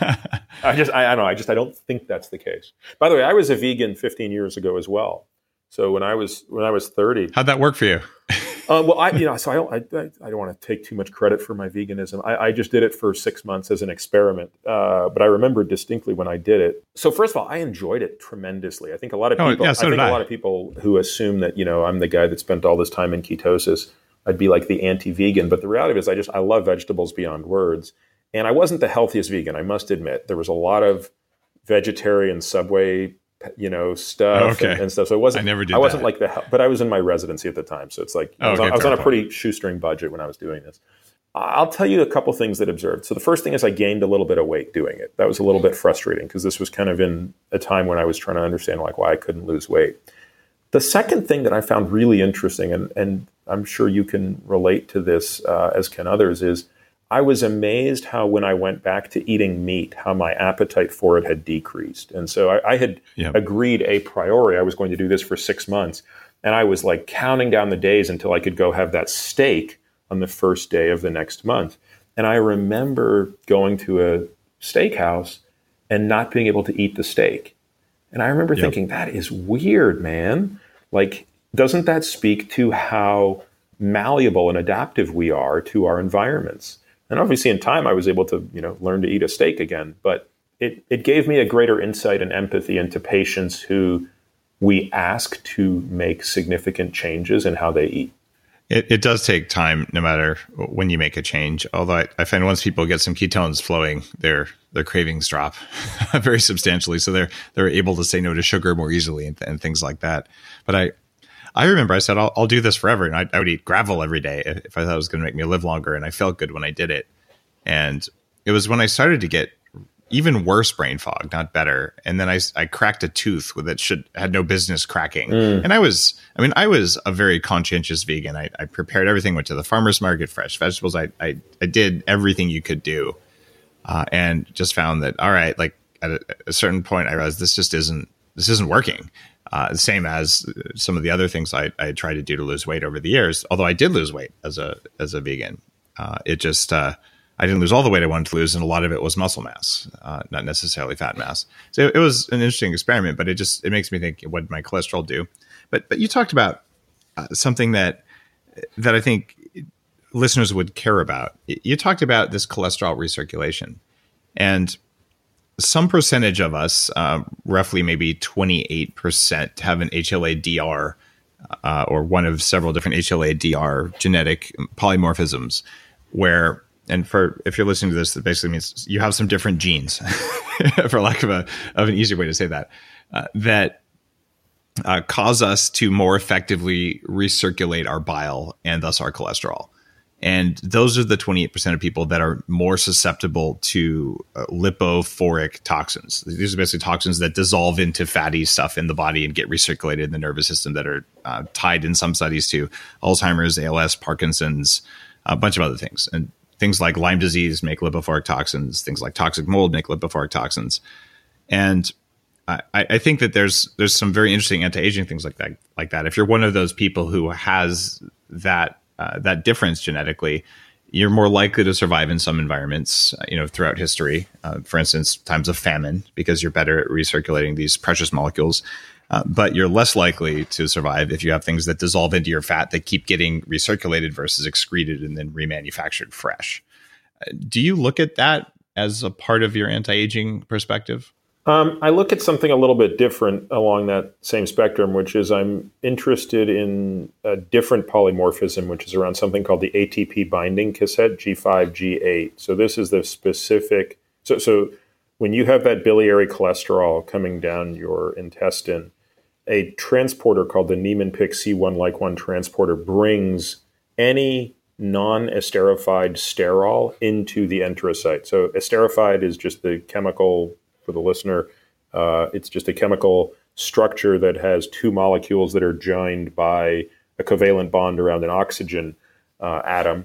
I don't know. I don't think that's the case. By the way, I was a vegan 15 years ago as well. So when I was 30,
how'd that work for you?
Well, I don't want to take too much credit for my veganism. I just did it for 6 months as an experiment. But I remember distinctly when I did it. So first of all, I enjoyed it tremendously. I think a lot of people, a lot of people who assume that, I'm the guy that spent all this time in ketosis, I'd be like the anti-vegan. But the reality is I love vegetables beyond words. And I wasn't the healthiest vegan, I must admit. There was a lot of vegetarian Subway stuff and stuff. So it wasn't, I wasn't like but I was in my residency at the time. So it's like, I was on a pretty shoestring budget when I was doing this. I'll tell you a couple things that I observed. So the first thing is I gained a little bit of weight doing it. That was a little bit frustrating because this was kind of in a time when I was trying to understand why I couldn't lose weight. The second thing that I found really interesting, and I'm sure you can relate to this as can others, is I was amazed how when I went back to eating meat, how my appetite for it had decreased. And so I had agreed a priori, I was going to do this for 6 months. And I was like counting down the days until I could go have that steak on the first day of the next month. And I remember going to a steakhouse and not being able to eat the steak. And I remember thinking, that is weird, man. Like, doesn't that speak to how malleable and adaptive we are to our environments? And obviously in time, I was able to, learn to eat a steak again. But it gave me a greater insight and empathy into patients who we ask to make significant changes in how they eat.
It does take time, no matter when you make a change. Although I find once people get some ketones flowing, their cravings drop very substantially. So they're able to say no to sugar more easily and things like that. But I remember I said, I'll do this forever. And I would eat gravel every day if I thought it was going to make me live longer. And I felt good when I did it. And it was when I started to get even worse brain fog, not better. And then I cracked a tooth that had no business cracking. And I was a very conscientious vegan. I prepared everything, went to the farmer's market, fresh vegetables. I did everything you could do. And just found that, all right, like at a certain point, I realized this isn't working. The same as some of the other things I tried to do to lose weight over the years. Although I did lose weight as a vegan, I didn't lose all the weight I wanted to lose, and a lot of it was muscle mass, not necessarily fat mass. So it was an interesting experiment, but it makes me think, what did my cholesterol do? But you talked about something that I think listeners would care about. You talked about this cholesterol recirculation, and some percentage of us, roughly maybe 28%, have an HLA-DR or one of several different HLA-DR genetic polymorphisms where, and if you're listening to this, that basically means you have some different genes, for lack of an easier way to say that, that cause us to more effectively recirculate our bile and thus our cholesterol. And those are the 28% of people that are more susceptible to lipophoric toxins. These are basically toxins that dissolve into fatty stuff in the body and get recirculated in the nervous system that are tied in some studies to Alzheimer's, ALS, Parkinson's, a bunch of other things. And things like Lyme disease make lipophoric toxins. Things like toxic mold make lipophoric toxins. And I think that there's some very interesting anti-aging things like that. If you're one of those people who has that difference genetically, you're more likely to survive in some environments, throughout history. For instance, times of famine, because you're better at recirculating these precious molecules. But you're less likely to survive if you have things that dissolve into your fat that keep getting recirculated versus excreted and then remanufactured fresh. Do you look at that as a part of your anti-aging perspective?
I look at something a little bit different along that same spectrum, which is I'm interested in a different polymorphism, which is around something called the ATP binding cassette, G5, G8. So this is the specific. So when you have that biliary cholesterol coming down your intestine, a transporter called the Niemann-Pick C1-like-1 transporter brings any non-esterified sterol into the enterocyte. So esterified is just the chemical, for the listener, it's just a chemical structure that has two molecules that are joined by a covalent bond around an oxygen atom.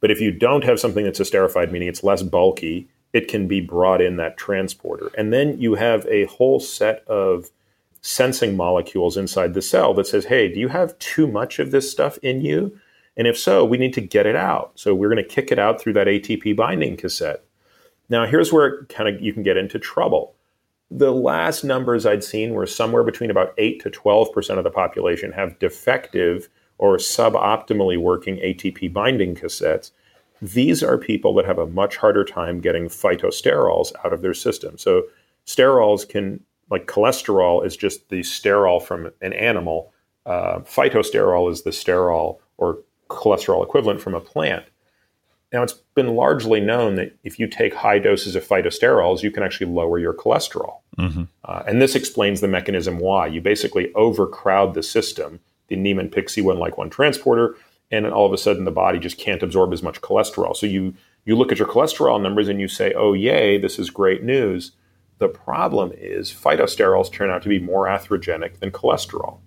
But if you don't have something that's esterified, meaning it's less bulky, it can be brought in that transporter. And then you have a whole set of sensing molecules inside the cell that says, hey, do you have too much of this stuff in you? And if so, we need to get it out. So we're going to kick it out through that ATP binding cassette. Now, here's where you can get into trouble. The last numbers I'd seen were somewhere between about 8 to 12% of the population have defective or suboptimally working ATP binding cassettes. These are people that have a much harder time getting phytosterols out of their system. So sterols can, like cholesterol is just the sterol from an animal. Phytosterol is the sterol or cholesterol equivalent from a plant. Now, it's been largely known that if you take high doses of phytosterols, you can actually lower your cholesterol. Mm-hmm. And this explains the mechanism why. You basically overcrowd the system, the Niemann-Pick C1-like-1 transporter, and then all of a sudden the body just can't absorb as much cholesterol. So you look at your cholesterol numbers and you say, oh, yay, this is great news. The problem is phytosterols turn out to be more atherogenic than cholesterol.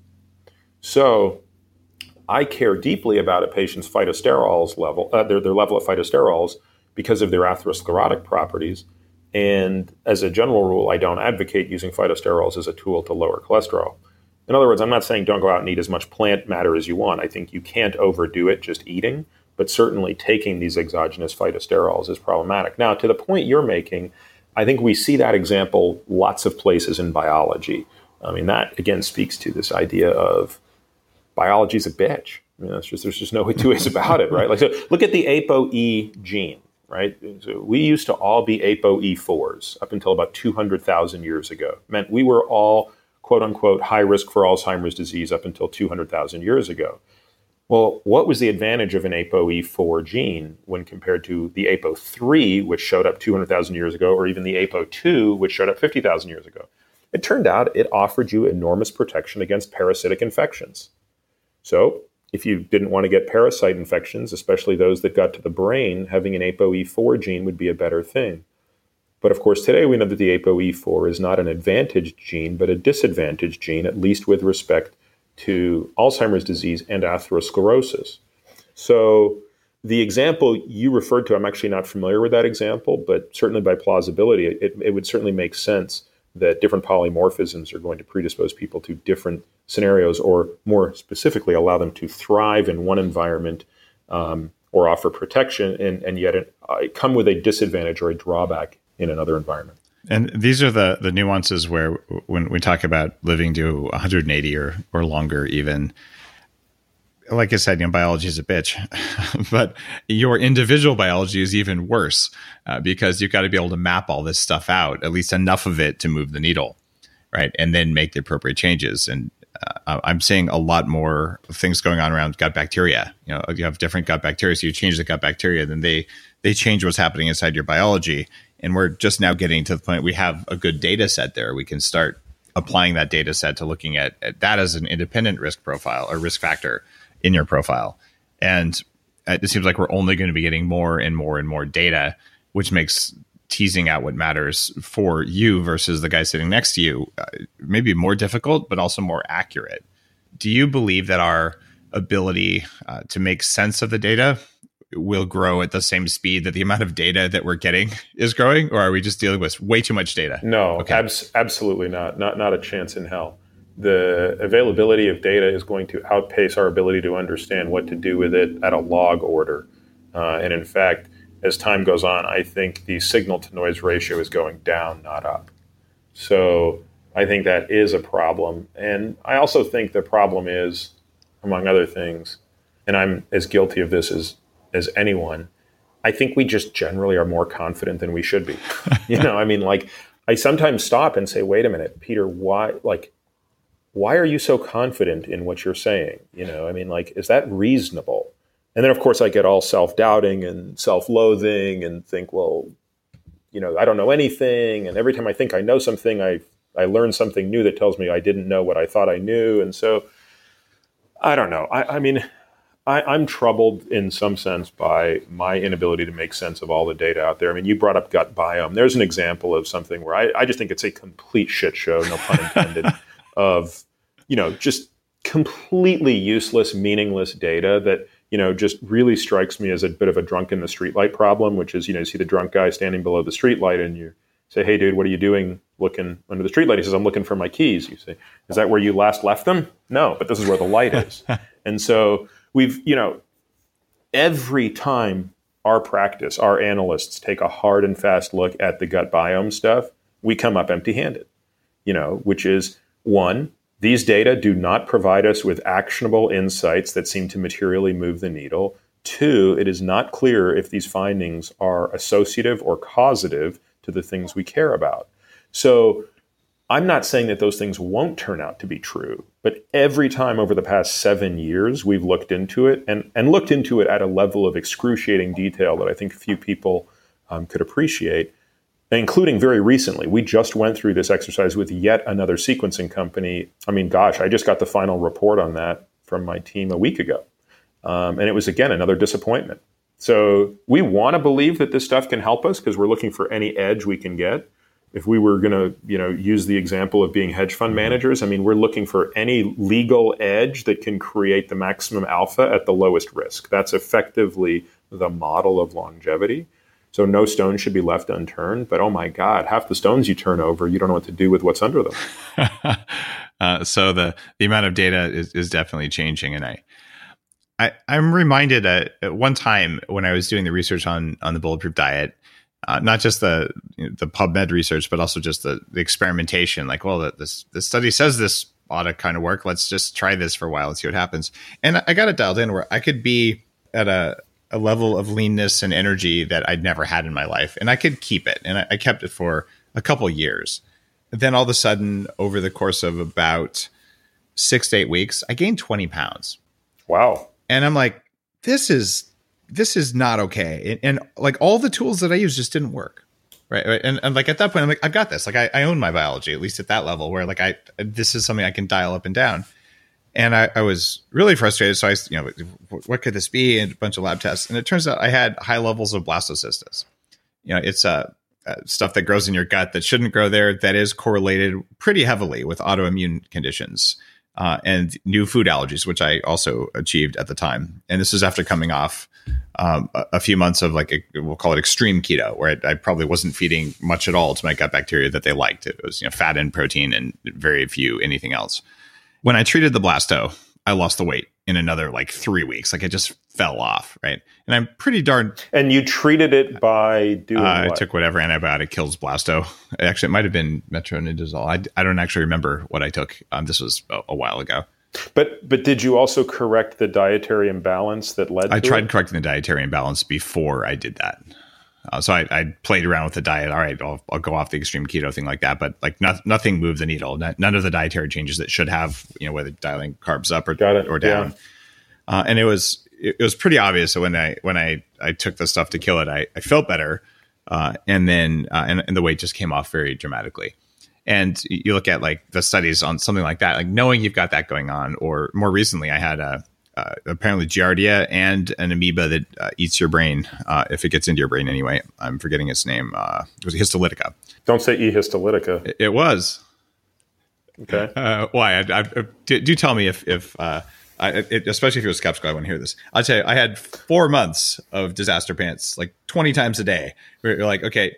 So I care deeply about a patient's phytosterols level, their level of phytosterols, because of their atherosclerotic properties. And as a general rule, I don't advocate using phytosterols as a tool to lower cholesterol. In other words, I'm not saying don't go out and eat as much plant matter as you want. I think you can't overdo it just eating, but certainly taking these exogenous phytosterols is problematic. Now, to the point you're making, I think we see that example lots of places in biology. I mean, that again speaks to this idea of biology is a bitch. I mean, there's just no two ways about it, right? Like, so look at the ApoE gene, right? So we used to all be ApoE4s up until about 200,000 years ago. It meant we were all, quote unquote, high risk for Alzheimer's disease up until 200,000 years ago. Well, what was the advantage of an ApoE4 gene when compared to the APO3, which showed up 200,000 years ago, or even the APO2, which showed up 50,000 years ago? It turned out it offered you enormous protection against parasitic infections. So if you didn't want to get parasite infections, especially those that got to the brain, having an ApoE4 gene would be a better thing. But of course, today we know that the ApoE4 is not an advantaged gene, but a disadvantaged gene, at least with respect to Alzheimer's disease and atherosclerosis. So the example you referred to, I'm actually not familiar with that example, but certainly by plausibility, it would certainly make sense that different polymorphisms are going to predispose people to different scenarios, or more specifically, allow them to thrive in one environment or offer protection, and yet come with a disadvantage or a drawback in another environment.
And these are the nuances where when we talk about living to 180 or longer even, like I said, biology is a bitch, but your individual biology is even worse because you've got to be able to map all this stuff out, at least enough of it to move the needle, right? And then make the appropriate changes. And I'm seeing a lot more things going on around gut bacteria. You have different gut bacteria, so you change the gut bacteria, then they change what's happening inside your biology. And we're just now getting to the point we have a good data set there. We can start applying that data set to looking at that as an independent risk profile or risk factor in your profile. And it seems like we're only going to be getting more and more and more data, which makes teasing out what matters for you versus the guy sitting next to you maybe more difficult, but also more accurate. Do you believe that our ability to make sense of the data will grow at the same speed that the amount of data that we're getting is growing? Or are we just dealing with way too much data?
No, okay. Absolutely not. Not a chance in hell. The availability of data is going to outpace our ability to understand what to do with it at a log order. And in fact, as time goes on, I think the signal to noise ratio is going down, not up. So I think that is a problem. And I also think the problem is, among other things, and I'm as guilty of this as anyone, I think we just generally are more confident than we should be. I sometimes stop and say, wait a minute, Peter, why are you so confident in what you're saying? Is that reasonable? And then, of course, I get all self-doubting and self-loathing and think, well, I don't know anything. And every time I think I know something, I learn something new that tells me I didn't know what I thought I knew. And so I don't know. I'm troubled in some sense by my inability to make sense of all the data out there. You brought up gut biome. There's an example of something where I just think it's a complete shit show, no pun intended, of, just completely useless, meaningless data that just really strikes me as a bit of a drunk in the streetlight problem, which is, you see the drunk guy standing below the streetlight and you say, hey, dude, what are you doing looking under the streetlight? He says, I'm looking for my keys. You say, is that where you last left them? No, but this is where the light is. And so we've, every time our analysts take a hard and fast look at the gut biome stuff, we come up empty-handed, which is, one, these data do not provide us with actionable insights that seem to materially move the needle. Two, it is not clear if these findings are associative or causative to the things we care about. So I'm not saying that those things won't turn out to be true, but every time over the past 7 years, we've looked into it and looked into it at a level of excruciating detail that I think few people could appreciate, including very recently. We just went through this exercise with yet another sequencing company. I mean, gosh, I just got the final report on that from my team a week ago. And it was, again, another disappointment. So we want to believe that this stuff can help us because we're looking for any edge we can get. If we were going to, use the example of being hedge fund managers, I mean, we're looking for any legal edge that can create the maximum alpha at the lowest risk. That's effectively the model of longevity. So no stone should be left unturned. But oh my God, half the stones you turn over, you don't know what to do with what's under them.
So the amount of data is definitely changing, and I'm reminded at one time when I was doing the research on the Bulletproof diet. Not just the PubMed research, but also just the experimentation. Like, well, this study says this ought to kind of work. Let's just try this for a while and see what happens. And I got it dialed in where I could be at a level of leanness and energy that I'd never had in my life, and I could keep it. And I kept it for a couple years. Then all of a sudden, over the course of about 6 to 8 weeks, I gained 20 pounds.
Wow!
And I'm like, this is not okay. And like all the tools that I use just didn't work. Right. And like at that point, I'm like, I've got this. Like I own my biology, at least at that level where like this is something I can dial up and down. And I was really frustrated. So what could this be? And a bunch of lab tests. And it turns out I had high levels of blastocystis. It's stuff that grows in your gut that shouldn't grow there. That is correlated pretty heavily with autoimmune conditions. And new food allergies, which I also achieved at the time. And this is after coming off a few months of we'll call it extreme keto, where I probably wasn't feeding much at all to my gut bacteria that they liked. It was fat and protein and very few anything else. When I treated the blasto, I lost the weight in another 3 weeks. Like it just fell off, right? And I'm pretty darn. And
you treated it by doing what?
I took whatever antibiotic kills blasto. Actually, it might have been metronidazole. I don't actually remember what I took. This was a while ago.
But did you also correct the dietary imbalance that led to it?
I tried correcting the dietary imbalance before I did that. So I played around with the diet. All right, I'll go off the extreme keto thing like that. But nothing moved the needle. None of the dietary changes that should have, whether dialing carbs up or down. Yeah. And it was pretty obvious. So when I took the stuff to kill it, I felt better. And then and the weight just came off very dramatically. And you look at the studies on something like that, knowing you've got that going on, or more recently, I had apparently Giardia and an amoeba that eats your brain if it gets into your brain anyway. I'm forgetting its name. It was Histolytica.
Don't say E. histolytica.
It was.
Okay.
Why? Do tell me if especially if you're skeptical, I want to hear this. I'll tell you, I had 4 months of disaster pants, 20 times a day. Where you're like, okay,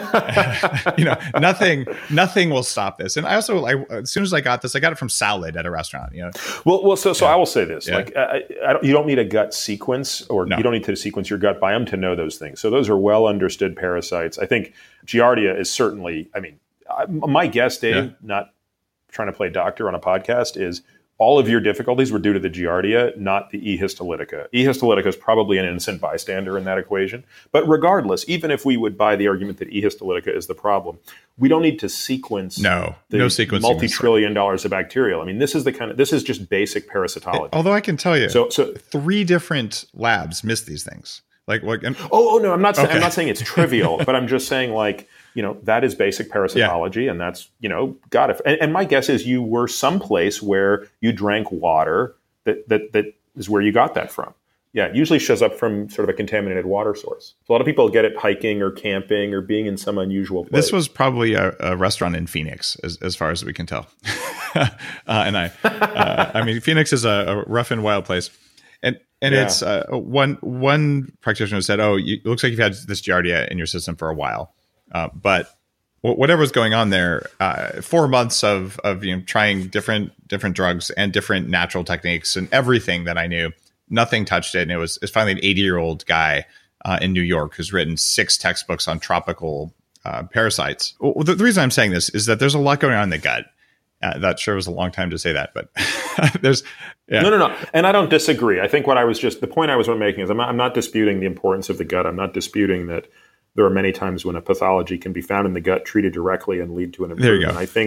nothing will stop this. And I also, as soon as I got this, I got it from salad at a restaurant.
Well, so I will say this: you don't need a gut sequence, or
No.
You don't need to sequence your gut biome to know those things. So those are well understood parasites. I think Giardia is certainly. I mean, my guess, Dave, not trying to play doctor on a podcast, is all of your difficulties were due to the Giardia, not the E. histolytica. E. histolytica is probably an innocent bystander in that equation. But regardless, even if we would buy the argument that E. histolytica is the problem, we don't need to sequence
no sequencing
multi-trillion dollars of bacterial. I mean, this is just basic parasitology.
Although I can tell you,
so
3 different labs missed these things.
No, I'm not saying I'm not saying it's trivial, but I'm just saying that is basic parasitology, and that's and my guess is you were someplace where you drank water that is where you got that from. Yeah, it usually shows up from sort of a contaminated water source. So a lot of people get it hiking or camping or being in some unusual place.
This was probably a restaurant in Phoenix, as far as we can tell. And I mean, Phoenix is a rough and wild place. And And it's one practitioner said, "Oh, it looks like you've had this Giardia in your system for a while, but whatever's going on there, 4 months of trying different drugs and different natural techniques and everything that I knew, nothing touched it. And it's finally an 80-year-old guy in New York who's written 6 textbooks on tropical parasites. Well, the reason I'm saying this is that there's a lot going on in the gut. That sure was a long time to say that, but there's
No. And I don't disagree. I think the point I was making is I'm not disputing the importance of the gut. I'm not disputing that there are many times when a pathology can be found in the gut, treated directly, and lead to an improvement.
There you go.
I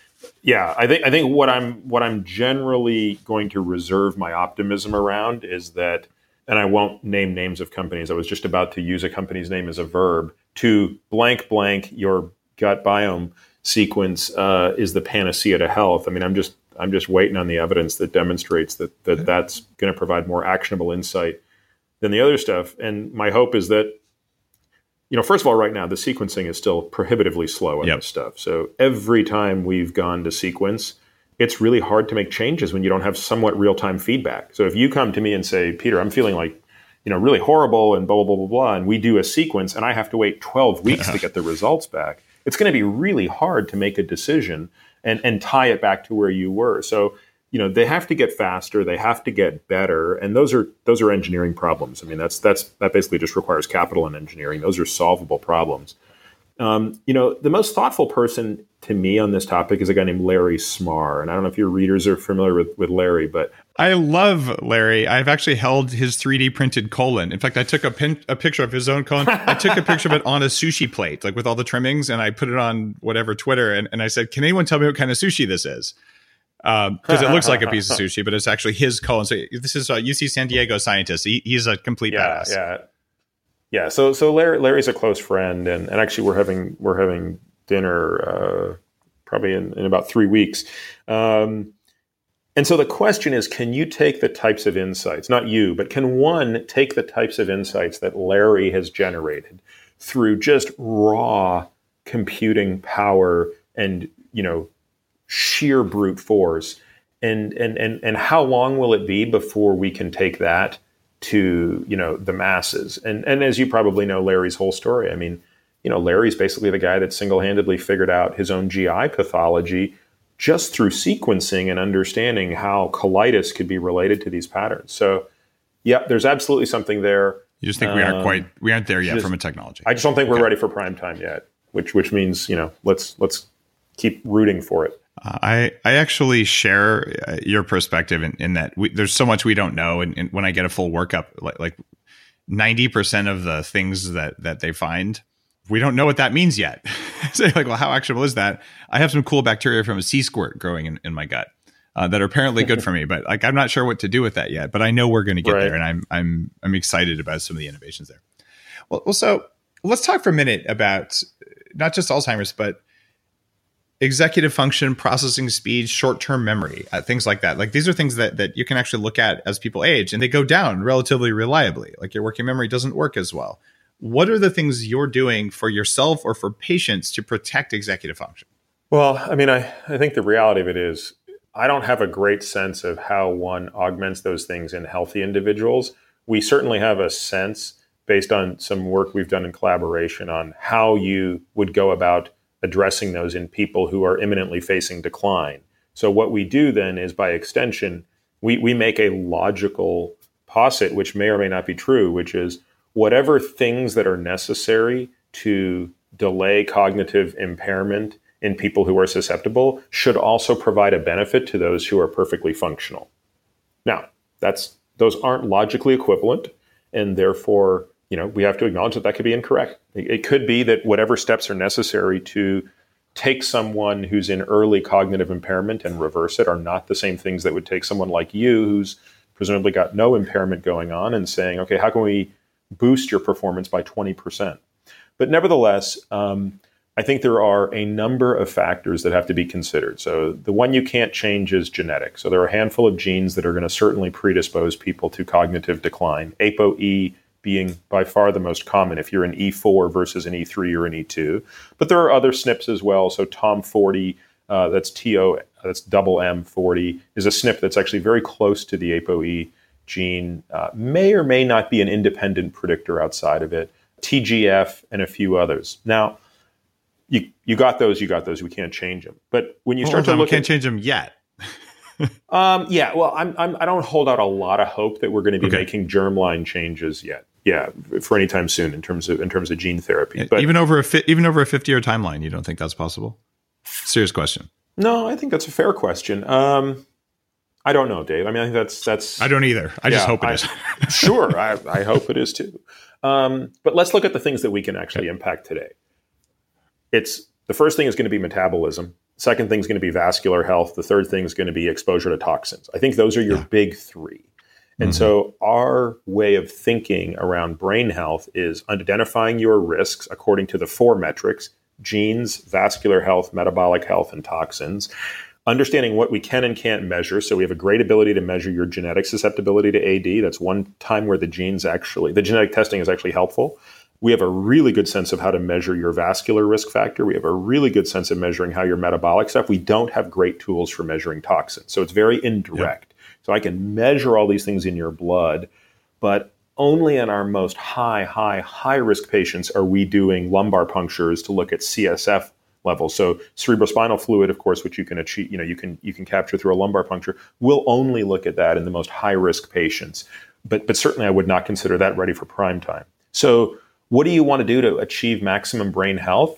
think what I'm generally going to reserve my optimism around is that, and I won't name names of companies. I was just about to use a company's name as a verb, to blank your gut biome sequence is the panacea to health. I mean, I'm just waiting on the evidence that demonstrates that's going to provide more actionable insight than the other stuff. And my hope is that, first of all, right now the sequencing is still prohibitively slow on this stuff. So every time we've gone to sequence, it's really hard to make changes when you don't have somewhat real-time feedback. So if you come to me and say, Peter, I'm feeling like, really horrible and blah, blah, blah, blah, blah, and we do a sequence and I have to wait 12 weeks to get the results back, it's going to be really hard to make a decision and tie it back to where you were. So, they have to get faster, they have to get better, and those are engineering problems. I mean, that basically just requires capital and engineering. Those are solvable problems. The most thoughtful person to me on this topic is a guy named Larry Smarr, and I don't know if your readers are familiar with Larry, but
I love Larry. I've actually held his 3D printed colon. In fact, I took a picture of his own colon. I took a picture of it on a sushi plate, like with all the trimmings, and I put it on whatever Twitter. And I said, can anyone tell me what kind of sushi this is? Because it looks like a piece of sushi, but it's actually his colon. So this is a UC San Diego scientist. He's a complete badass.
Yeah. So Larry's a close friend, and actually we're having dinner probably in about 3 weeks. And so the question is, can you take the types of insights, not you, but can one take the types of insights that Larry has generated through just raw computing power and, sheer brute force? And how long will it be before we can take that to, the masses? And as you probably know, Larry's whole story, I mean, Larry's basically the guy that single-handedly figured out his own GI pathology just through sequencing and understanding how colitis could be related to these patterns. So, yeah, there's absolutely something there.
You just think we aren't there yet from a technology.
I just don't think we're ready for prime time yet, which means, let's keep rooting for it.
I actually share your perspective in that there's so much we don't know. And when I get a full workup, like 90% of the things that they find, we don't know what that means yet. So like, well, how actionable is that? I have some cool bacteria from a sea squirt growing in my gut that are apparently good for me, but like, I'm not sure what to do with that yet, but I know we're going to get there. And I'm excited about some of the innovations there. Well, so let's talk for a minute about not just Alzheimer's, but executive function, processing speed, short-term memory, things like that. Like these are things that you can actually look at as people age, and they go down relatively reliably. Like your working memory doesn't work as well. What are the things you're doing for yourself or for patients to protect executive function?
Well, I mean, I think the reality of it is I don't have a great sense of how one augments those things in healthy individuals. We certainly have a sense based on some work we've done in collaboration on how you would go about addressing those in people who are imminently facing decline. So what we do then is, by extension, we make a logical posit, which may or may not be true, which is whatever things that are necessary to delay cognitive impairment in people who are susceptible should also provide a benefit to those who are perfectly functional. Now, those aren't logically equivalent, and therefore, we have to acknowledge that could be incorrect. It could be that whatever steps are necessary to take someone who's in early cognitive impairment and reverse it are not the same things that would take someone like you, who's presumably got no impairment going on, and saying, okay, how can we boost your performance by 20%? But nevertheless, I think there are a number of factors that have to be considered. So the one you can't change is genetic. So there are a handful of genes that are going to certainly predispose people to cognitive decline. ApoE being by far the most common if you're an E4 versus an E3 or an E2. But there are other SNPs as well. So TOM40, that's double M40, is a SNP that's actually very close to the ApoE gene may or may not be an independent predictor outside of it. TGF and a few others. Now, you got those. We can't change them. But when you start to look,
we can't change them yet.
Yeah. Well, I don't hold out a lot of hope that we're going to be making germline changes yet. Yeah, for any time soon in terms of gene therapy. But
even over a 50-year timeline, you don't think that's possible? Serious question.
No, I think that's a fair question. I don't know, Dave. I mean, I think that's.
I don't either. I just hope it is.
Sure, I hope it is too. But let's look at the things that we can actually impact today. It's the first thing is going to be metabolism. Second thing is going to be vascular health. The third thing is going to be exposure to toxins. I think those are your big three. And so our way of thinking around brain health is identifying your risks according to the 4 metrics: genes, vascular health, metabolic health, and toxins. Understanding what we can and can't measure. So we have a great ability to measure your genetic susceptibility to AD. That's one time where the genetic testing is actually helpful. We have a really good sense of how to measure your vascular risk factor. We have a really good sense of measuring how your metabolic stuff. We don't have great tools for measuring toxins. So it's very indirect. So I can measure all these things in your blood, but only in our most high risk patients are we doing lumbar punctures to look at CSF levels. So cerebrospinal fluid, of course, which you can achieve, you can capture through a lumbar puncture. We'll only look at that in the most high risk patients. But certainly I would not consider that ready for prime time. So what do you want to do to achieve maximum brain health?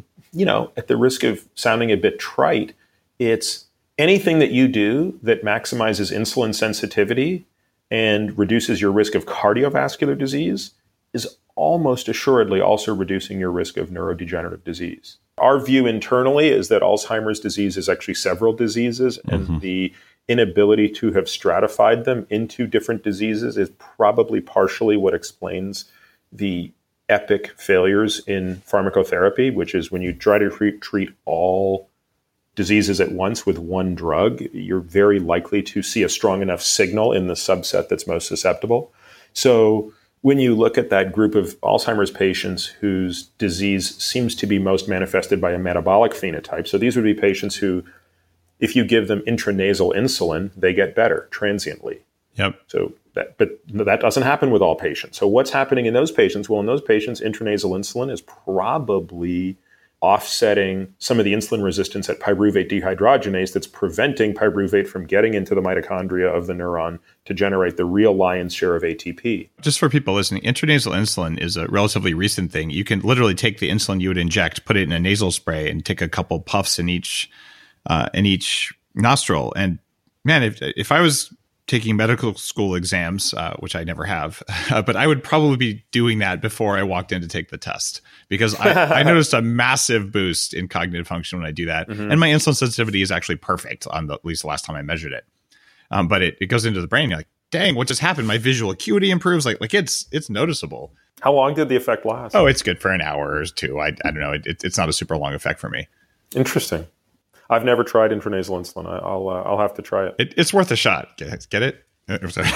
At the risk of sounding a bit trite, it's anything that you do that maximizes insulin sensitivity and reduces your risk of cardiovascular disease is almost assuredly also reducing your risk of neurodegenerative disease. Our view internally is that Alzheimer's disease is actually several diseases, and the inability to have stratified them into different diseases is probably partially what explains the epic failures in pharmacotherapy, which is when you try to treat all diseases at once with one drug, you're very likely to see a strong enough signal in the subset that's most susceptible. So when you look at that group of Alzheimer's patients whose disease seems to be most manifested by a metabolic phenotype, so these would be patients who, if you give them intranasal insulin, they get better transiently.
Yep.
But that doesn't happen with all patients. So what's happening in those patients? Well, in those patients, intranasal insulin is probably offsetting some of the insulin resistance at pyruvate dehydrogenase that's preventing pyruvate from getting into the mitochondria of the neuron to generate the real lion's share of ATP.
Just for people listening, intranasal insulin is a relatively recent thing. You can literally take the insulin you would inject, put it in a nasal spray, and take a couple puffs in each nostril. And man, if I was taking medical school exams, which I never have, but I would probably be doing that before I walked in to take the test, because I noticed a massive boost in cognitive function when I do that. And my insulin sensitivity is actually perfect on at least the last time I measured it. But it goes into the brain. You're like, dang, what just happened? My visual acuity improves. Like it's noticeable.
How long did the effect last?
Oh, it's good for an hour or two. I don't know. It's not a super long effect for me.
Interesting. I've never tried intranasal insulin. I'll have to try it.
It's worth a shot. Get it? I'm sorry.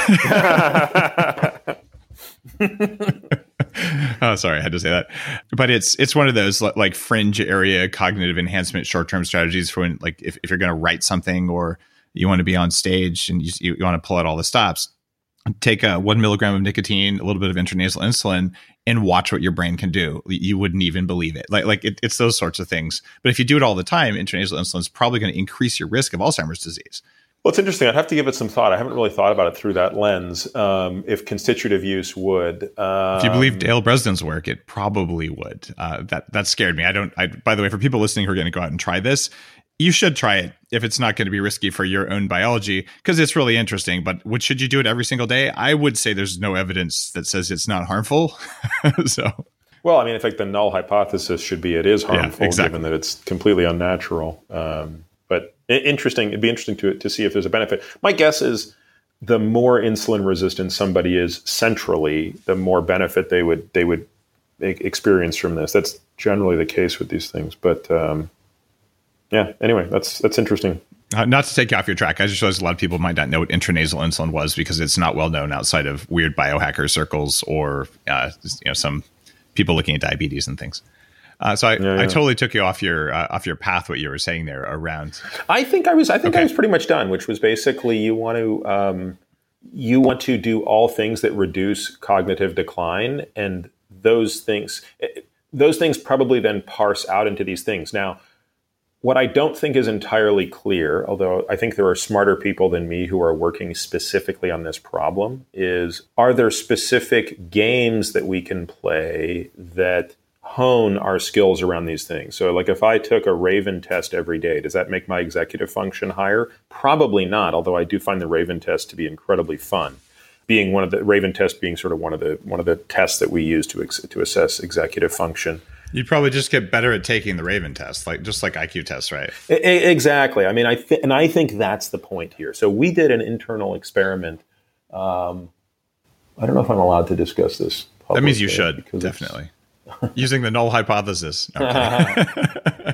Oh, sorry, I had to say that. But it's one of those like fringe area cognitive enhancement short-term strategies for when, like, if you're going to write something or you want to be on stage and you want to pull out all the stops. Take 1 milligram of nicotine, a little bit of intranasal insulin, and watch what your brain can do. You wouldn't even believe it. It's those sorts of things. But if you do it all the time, intranasal insulin is probably going to increase your risk of Alzheimer's disease.
Well, it's interesting. I'd have to give it some thought. I haven't really thought about it through that lens. If constitutive use would.
If you believe Dale Bresden's work, it probably would. That scared me. By the way, for people listening who are going to go out and try this, you should try it if it's not going to be risky for your own biology, because it's really interesting. But should you do it every single day? I would say there's no evidence that says it's not harmful.
Well, I mean, in fact, the null hypothesis should be it is harmful,
exactly.
Given that it's completely unnatural. But interesting. It'd be interesting to see if there's a benefit. My guess is the more insulin resistant somebody is centrally, the more benefit they would experience from this. That's generally the case with these things. But yeah. Anyway, that's interesting.
Not to take you off your track, I just realized a lot of people might not know what intranasal insulin was because it's not well known outside of weird biohacker circles or some people looking at diabetes and things. So I totally took you off your path. What you were saying there around.
I think I was pretty much done, which was basically you want to you want to do all things that reduce cognitive decline, and those things probably then parse out into these things. Now, what I don't think is entirely clear, although I think there are smarter people than me who are working specifically on this problem, is are there specific games that we can play that hone our skills around these things? So like if I took a Raven test every day, does that make my executive function higher? Probably not, although I do find the Raven test to be incredibly fun. Being one of the Raven tests being sort of one of the tests that we use to assess executive function.
You'd probably just get better at taking the Raven test, just like IQ tests, right?
Exactly. I mean, I think that's the point here. So we did an internal experiment. I don't know if I'm allowed to discuss this publicly.
That means you should, definitely. Using the null hypothesis. Okay.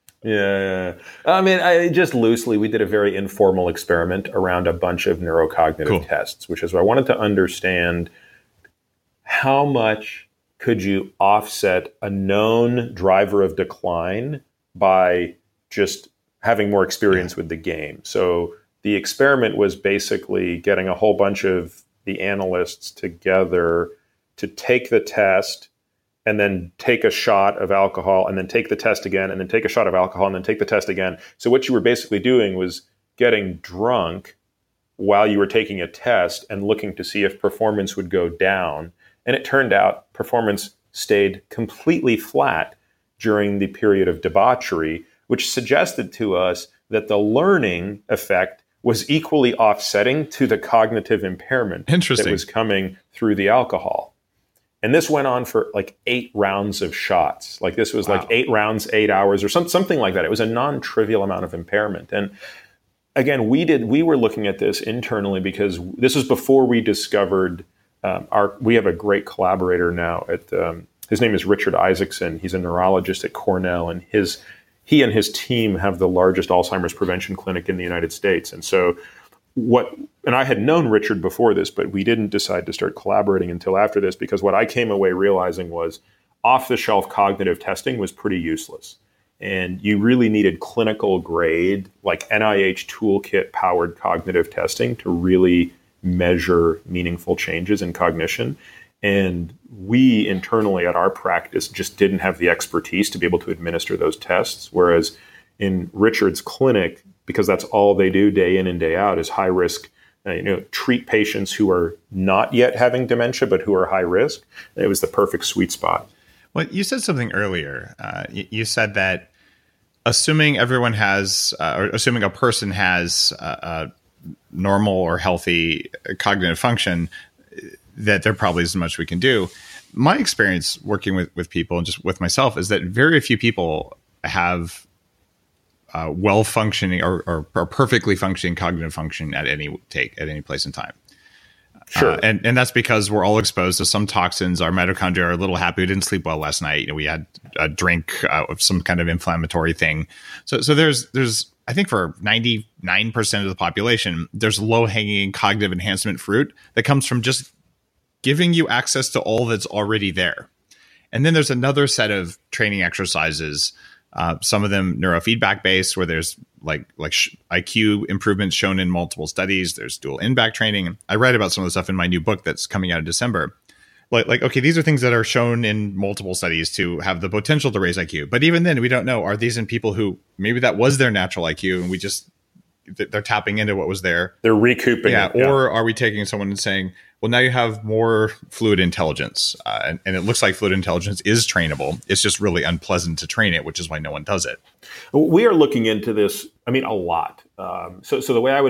Yeah. I mean, just loosely, we did a very informal experiment around a bunch of neurocognitive tests, which is where I wanted to understand how much could you offset a known driver of decline by just having more experience with the game. So the experiment was basically getting a whole bunch of the analysts together to take the test and then take a shot of alcohol and then take the test again and then take a shot of alcohol and then take the test again. So what you were basically doing was getting drunk while you were taking a test and looking to see if performance would go down. And it turned out performance stayed completely flat during the period of debauchery, which suggested to us that the learning effect was equally offsetting to the cognitive impairment that was coming through the alcohol. And this went on for like 8 rounds of shots. Like this was like 8 rounds, 8 hours or something like that. It was a non-trivial amount of impairment. And again, we were looking at this internally because this was before we discovered we have a great collaborator now at his name is Richard Isaacson. He's a neurologist at Cornell, and he and his team have the largest Alzheimer's prevention clinic in the United States. And so and I had known Richard before this, but we didn't decide to start collaborating until after this, because what I came away realizing was off-the-shelf cognitive testing was pretty useless. And you really needed clinical grade, like NIH toolkit powered cognitive testing to really measure meaningful changes in cognition. And we internally at our practice just didn't have the expertise to be able to administer those tests. Whereas in Richard's clinic, because that's all they do day in and day out, is high risk, treat patients who are not yet having dementia, but who are high risk. It was the perfect sweet spot.
Well, you said something earlier. You said that assuming everyone has, or assuming a person has normal or healthy cognitive function, that there probably isn't much we can do. My experience working with people and just with myself is that very few people have well-functioning or perfectly functioning cognitive function at any place in time.
Sure.
And that's because we're all exposed to some toxins. Our mitochondria are a little happy. We didn't sleep well last night. We had a drink of some kind of inflammatory thing. So there's I think for 99% of the population, there's low-hanging cognitive enhancement fruit that comes from just giving you access to all that's already there. And then there's another set of training exercises, some of them neurofeedback based, where there's like IQ improvements shown in multiple studies. There's dual in-back training. I write about some of the stuff in my new book that's coming out in December. Okay, these are things that are shown in multiple studies to have the potential to raise IQ. But even then, we don't know, are these in people who maybe that was their natural IQ and they're tapping into what was there.
They're recouping it.
Or are we taking someone and saying, well, now you have more fluid intelligence. And it looks like fluid intelligence is trainable. It's just really unpleasant to train it, which is why no one does it.
We are looking into this, a lot. So the way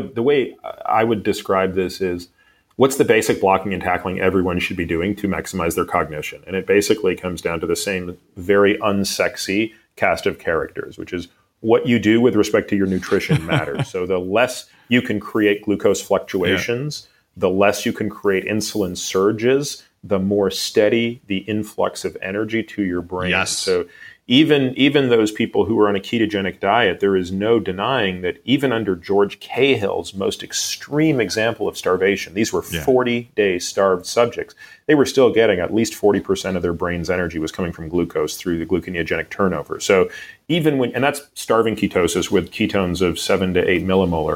I would describe this is, what's the basic blocking and tackling everyone should be doing to maximize their cognition? And it basically comes down to the same very unsexy cast of characters, which is what you do with respect to your nutrition matters. So the less you can create glucose fluctuations, the less you can create insulin surges, the more steady the influx of energy to your brain.
Yes.
So even those people who are on a ketogenic diet, there is no denying that even under George Cahill's most extreme example of starvation, these were 40-day starved subjects, they were still getting at least 40% of their brain's energy was coming from glucose through the gluconeogenic turnover. So even and that's starving ketosis with ketones of 7 to 8 millimolar.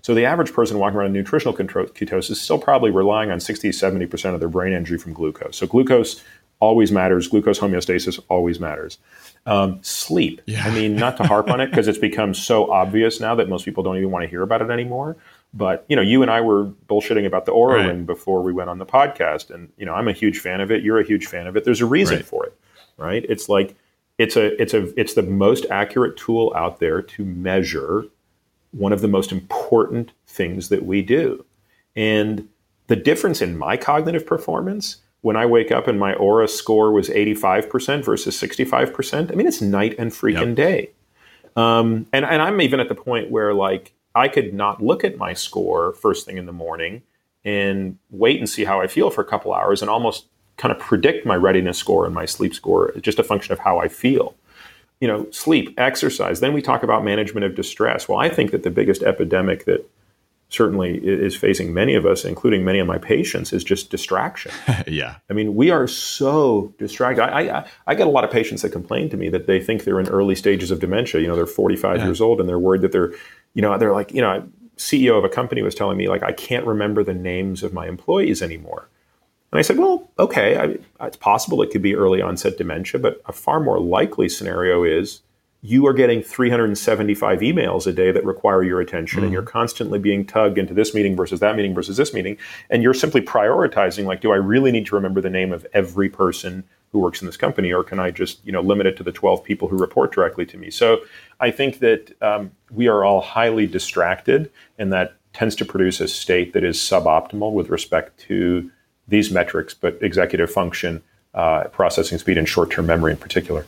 So the average person walking around in nutritional ketosis is still probably relying on 60, 70% of their brain energy from glucose. So glucose always matters. Glucose homeostasis always matters. Sleep.
Yeah.
I mean, not to harp on it because it's become so obvious now that most people don't even want to hear about it anymore. But, you and I were bullshitting about the Oura Ring before we went on the podcast. And, I'm a huge fan of it. You're a huge fan of it. There's a reason for it, right? It's like, it's the most accurate tool out there to measure one of the most important things that we do. And the difference in my cognitive performance when I wake up and my Oura score was 85% versus 65%, I mean, it's night and freaking day. And I'm even at the point where, like, I could not look at my score first thing in the morning and wait and see how I feel for a couple hours and almost kind of predict my readiness score and my sleep score. It's just a function of how I feel. Sleep, exercise. Then we talk about management of distress. Well, I think that the biggest epidemic that certainly is facing many of us, including many of my patients, is just distraction.
Yeah.
I mean, we are so distracted. I get a lot of patients that complain to me that they think they're in early stages of dementia. They're 45 years old and they're worried that they're like, CEO of a company was telling me, like, I can't remember the names of my employees anymore. And I said, well, okay, it's possible it could be early onset dementia, but a far more likely scenario is you are getting 375 emails a day that require your attention, and you're constantly being tugged into this meeting versus that meeting versus this meeting, and you're simply prioritizing, like, do I really need to remember the name of every person who works in this company, or can I just limit it to the 12 people who report directly to me? So I think that we are all highly distracted, and that tends to produce a state that is suboptimal with respect to these metrics, but executive function, processing speed, and short-term memory in particular.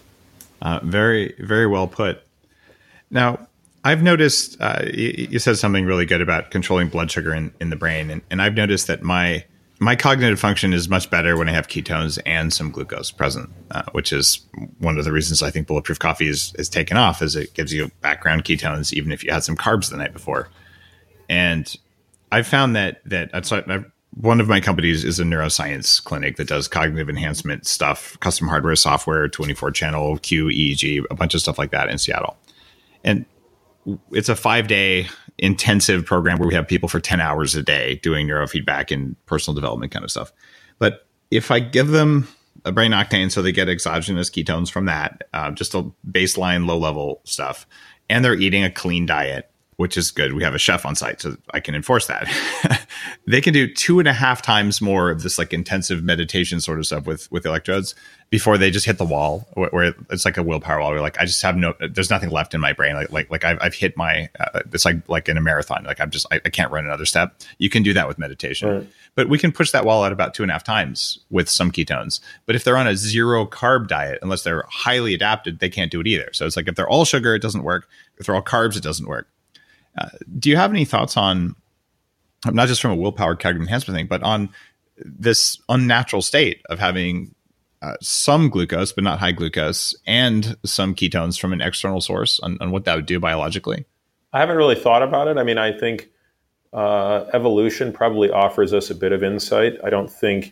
Very, very well put. Now, I've noticed you said something really good about controlling blood sugar in the brain, and I've noticed that my cognitive function is much better when I have ketones and some glucose present, which is one of the reasons I think Bulletproof Coffee is taken off, is it gives you background ketones even if you had some carbs the night before. And I've found that one of my companies is a neuroscience clinic that does cognitive enhancement stuff, custom hardware, software, 24-channel, EEG, a bunch of stuff like that in Seattle. And it's a 5-day intensive program where we have people for 10 hours a day doing neurofeedback and personal development kind of stuff. But if I give them a brain octane so they get exogenous ketones from that, just a baseline low-level stuff, and they're eating a clean diet, which is good. We have a chef on site, so I can enforce that. They can do 2.5 times more of this like intensive meditation sort of stuff with electrodes before they just hit the wall, where it's like a willpower wall. Where like I just have there's nothing left in my brain. Like I've hit my. It's like in a marathon. Like I can't run another step. You can do that with meditation, right. But we can push that wall out about 2.5 times with some ketones. But if they're on a 0 carb diet, unless they're highly adapted, they can't do it either. So it's like if they're all sugar, it doesn't work. If they're all carbs, it doesn't work. Do you have any thoughts on, not just from a willpower cognitive enhancement thing, but on this unnatural state of having some glucose, but not high glucose, and some ketones from an external source, on what that would do biologically?
I haven't really thought about it. I mean, I think evolution probably offers us a bit of insight. I don't think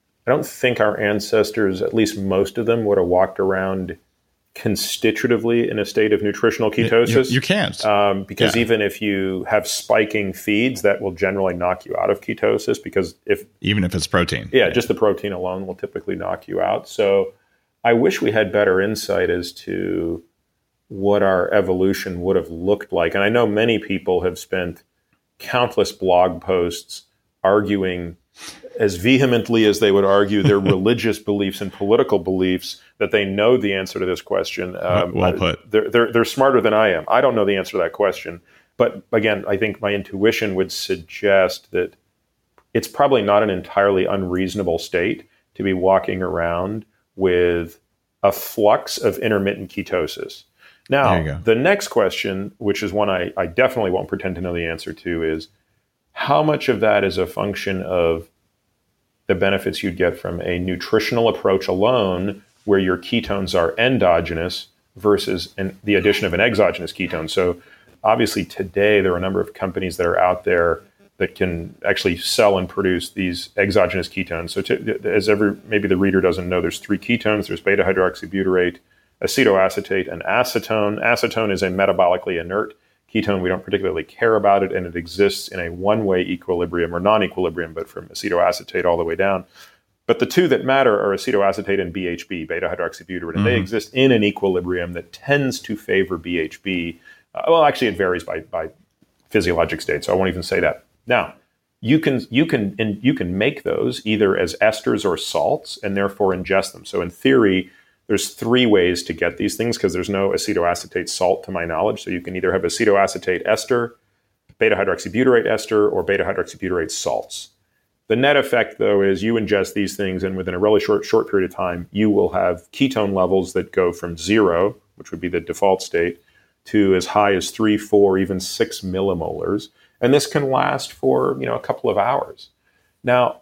our ancestors, at least most of them, would have walked around constitutively in a state of nutritional ketosis.
You can't.
Because even if you have spiking feeds, that will generally knock you out of ketosis, because even if it's protein. Yeah, just the protein alone will typically knock you out. So I wish we had better insight as to what our evolution would have looked like. And I know many people have spent countless blog posts arguing as vehemently as they would argue their religious beliefs and political beliefs that they know the answer to this question.
Well put.
They're smarter than I am. I don't know the answer to that question. But again, I think my intuition would suggest that it's probably not an entirely unreasonable state to be walking around with a flux of intermittent ketosis. Now, the next question, which is one I definitely won't pretend to know the answer to, is how much of that is a function of the benefits you'd get from a nutritional approach alone, where your ketones are endogenous, versus the addition of an exogenous ketone. So obviously today there are a number of companies that are out there that can actually sell and produce these exogenous ketones. So maybe the reader doesn't know, there's 3 ketones. There's beta-hydroxybutyrate, acetoacetate, and acetone. Acetone is a metabolically inert ketone. We don't particularly care about it, and it exists in a one-way equilibrium or non-equilibrium, but from acetoacetate all the way down. But the two that matter are acetoacetate and BHB, beta-hydroxybutyrate, and they exist in an equilibrium that tends to favor BHB. Well, actually, it varies by physiologic state, so I won't even say that. Now, you can make those either as esters or salts, and therefore ingest them. So in theory, there's 3 ways to get these things because there's no acetoacetate salt to my knowledge. So you can either have acetoacetate ester, beta-hydroxybutyrate ester, or beta-hydroxybutyrate salts. The net effect, though, is you ingest these things, and within a really short period of time, you will have ketone levels that go from 0, which would be the default state, to as high as 3, 4, even 6 millimolars. And this can last for a couple of hours. Now,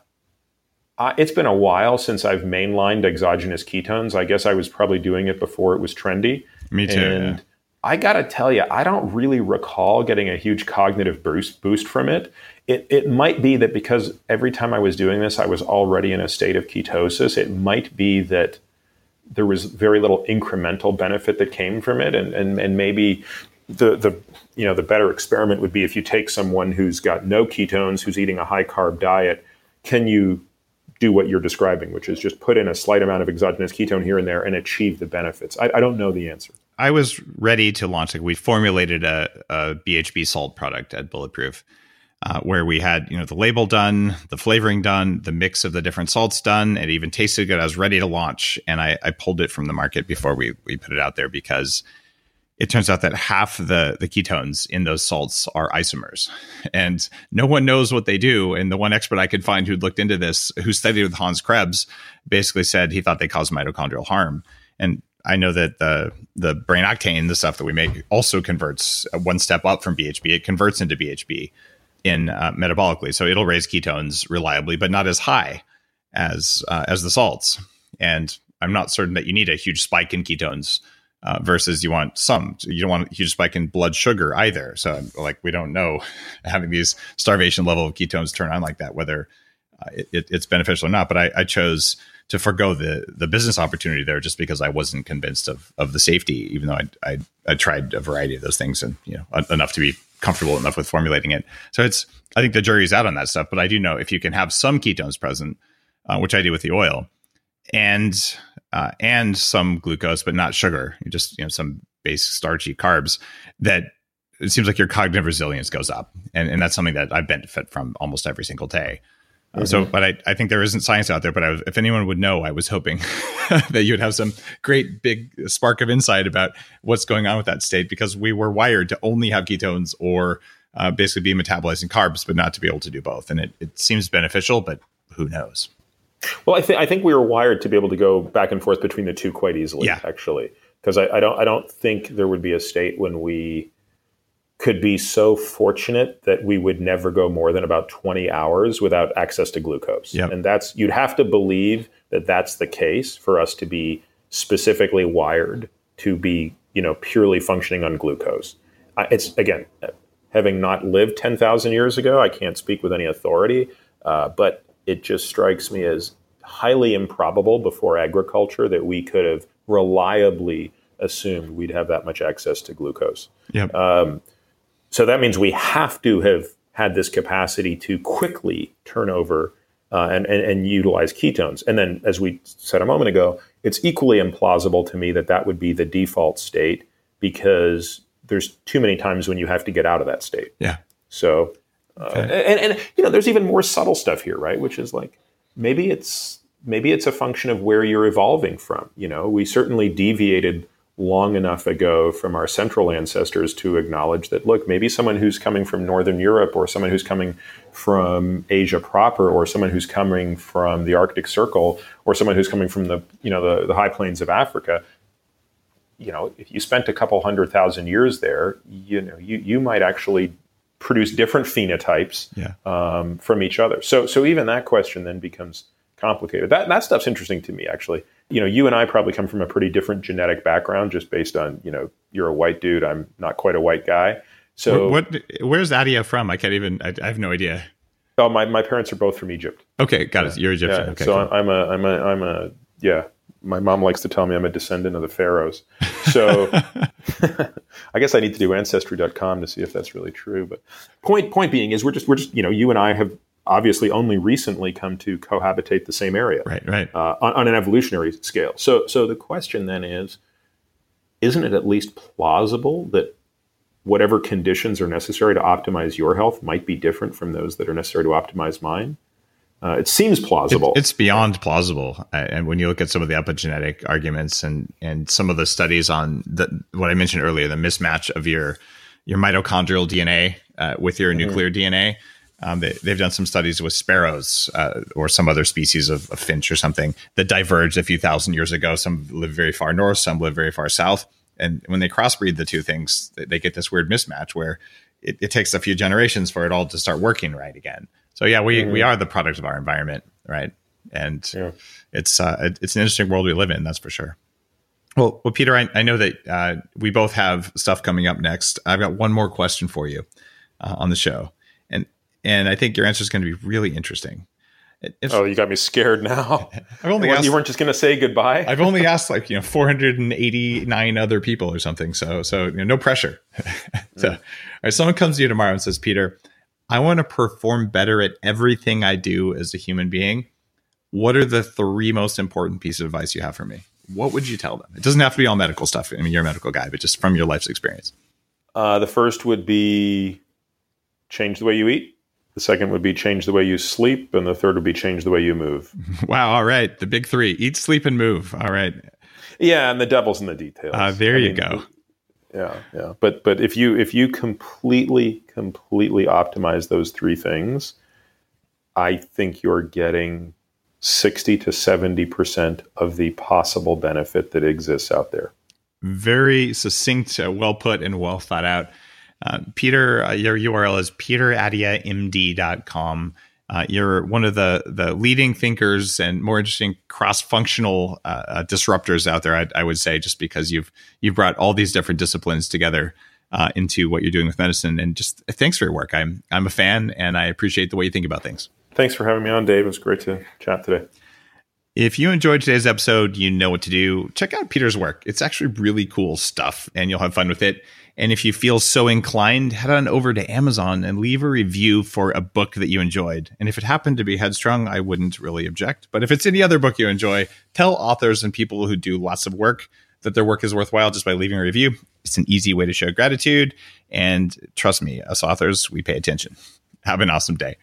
it's been a while since I've mainlined exogenous ketones. I guess I was probably doing it before it was trendy.
Me too.
And
yeah.
I got to tell you, I don't really recall getting a huge cognitive boost from it. It might be that because every time I was doing this, I was already in a state of ketosis. It might be that there was very little incremental benefit that came from it. And maybe the better experiment would be if you take someone who's got no ketones, who's eating a high carb diet, can you do what you're describing, which is just put in a slight amount of exogenous ketone here and there and achieve the benefits? I don't know the answer.
I was ready to launch. We formulated a BHB salt product at Bulletproof, where we had the label done, the flavoring done, the mix of the different salts done. It even tasted good. I was ready to launch, and I pulled it from the market before we put it out there because it turns out that half the ketones in those salts are isomers, and no one knows what they do. And the one expert I could find who'd looked into this, who studied with Hans Krebs, basically said he thought they caused mitochondrial harm. And I know that the brain octane, the stuff that we make, also converts one step up from BHB. It converts into BHB in metabolically, so it'll raise ketones reliably, but not as high as the salts. And I'm not certain that you need a huge spike in ketones versus you don't want a huge spike in blood sugar either. So we don't know having these starvation level of ketones turn on like that, whether it's beneficial or not. But I chose to forego the business opportunity there just because I wasn't convinced of the safety, even though I tried a variety of those things and enough to be comfortable enough with formulating it. So I think the jury's out on that stuff, but I do know if you can have some ketones present, which I do with the oil, and some glucose, but not sugar, just some base starchy carbs, that it seems like your cognitive resilience goes up, and that's something that I benefit from almost every single day. So, but I think there isn't science out there. But if anyone would know, I was hoping that you would have some great big spark of insight about what's going on with that state, because we were wired to only have ketones or basically be metabolizing carbs, but not to be able to do both. And it seems beneficial, but who knows?
Well, I think we were wired to be able to go back and forth between the two quite easily, actually, because I don't think there would be a state when we could be so fortunate that we would never go more than about 20 hours without access to glucose.
Yep.
And you'd have to believe that that's the case for us to be specifically wired to be, purely functioning on glucose. It's, again, having not lived 10,000 years ago, I can't speak with any authority, but it just strikes me as highly improbable before agriculture that we could have reliably assumed we'd have that much access to glucose.
Yep.
So that means we have to have had this capacity to quickly turn over and utilize ketones. And then, as we said a moment ago, it's equally implausible to me that would be the default state, because there's too many times when you have to get out of that state.
Yeah.
So, and there's even more subtle stuff here, right? Which is like, maybe it's a function of where you're evolving from. We certainly deviated long enough ago from our central ancestors to acknowledge that, look, maybe someone who's coming from Northern Europe, or someone who's coming from Asia proper, or someone who's coming from the Arctic Circle, or someone who's coming from the high plains of Africa, if you spent a couple 100,000 years there, you might actually produce different phenotypes from each other. So even that question then becomes complicated. That stuff's interesting to me, actually. You and I probably come from a pretty different genetic background, just based on, you're a white dude, I'm not quite a white guy. So
where's Adia from? I have no idea.
Oh, my parents are both from Egypt.
Okay, got it. You're Egyptian.
Yeah.
Okay,
so
cool.
I'm a My mom likes to tell me I'm a descendant of the pharaohs. So I guess I need to do ancestry.com to see if that's really true. But point being is we're just you and I have obviously only recently come to cohabitate the same area,
right.
On an evolutionary scale. So the question then is, isn't it at least plausible that whatever conditions are necessary to optimize your health might be different from those that are necessary to optimize mine? It seems plausible.
It's beyond plausible. And when you look at some of the epigenetic arguments and some of the studies on what I mentioned earlier, the mismatch of your mitochondrial DNA with your nuclear DNA, they've done some studies with sparrows or some other species of finch or something that diverged a few thousand years ago. Some live very far north, some live very far south. And when they crossbreed the two things, they get this weird mismatch where it takes a few generations for it all to start working right again. So yeah, we are the product of our environment, right? And it's an interesting world we live in, that's for sure. Well, Peter, I know that we both have stuff coming up next. I've got one more question for you on the show, and I think your answer is going to be really interesting.
You got me scared now.
I've only asked,
you weren't just going to say goodbye.
I've only asked 489 other people or something. So no pressure. So, all right, someone comes to you tomorrow and says, Peter, I want to perform better at everything I do as a human being. What are the 3 most important pieces of advice you have for me? What would you tell them? It doesn't have to be all medical stuff. I mean, you're a medical guy, but just from your life's experience.
The first would be change the way you eat. The second would be change the way you sleep. And the third would be change the way you move. Wow.
All right. The big 3: eat, sleep, and move. All right.
Yeah. And the devil's in the details.
There you go.
Yeah. But if you completely optimize those 3 things, I think you're getting 60 to 70% of the possible benefit that exists out there.
Very succinct, well put, and well thought out. Peter, your URL is peteratiamd.com. You're one of the leading thinkers and more interesting cross-functional disruptors out there, I would say, just because you've brought all these different disciplines together into what you're doing with medicine. And just thanks for your work. I'm a fan, and I appreciate the way you think about things.
Thanks for having me on, Dave. It was great to chat today.
If you enjoyed today's episode, you know what to do. Check out Peter's work. It's actually really cool stuff, and you'll have fun with it. And if you feel so inclined, head on over to Amazon and leave a review for a book that you enjoyed. And if it happened to be Headstrong, I wouldn't really object. But if it's any other book you enjoy, tell authors and people who do lots of work that their work is worthwhile just by leaving a review. It's an easy way to show gratitude. And trust me, us authors, we pay attention. Have an awesome day.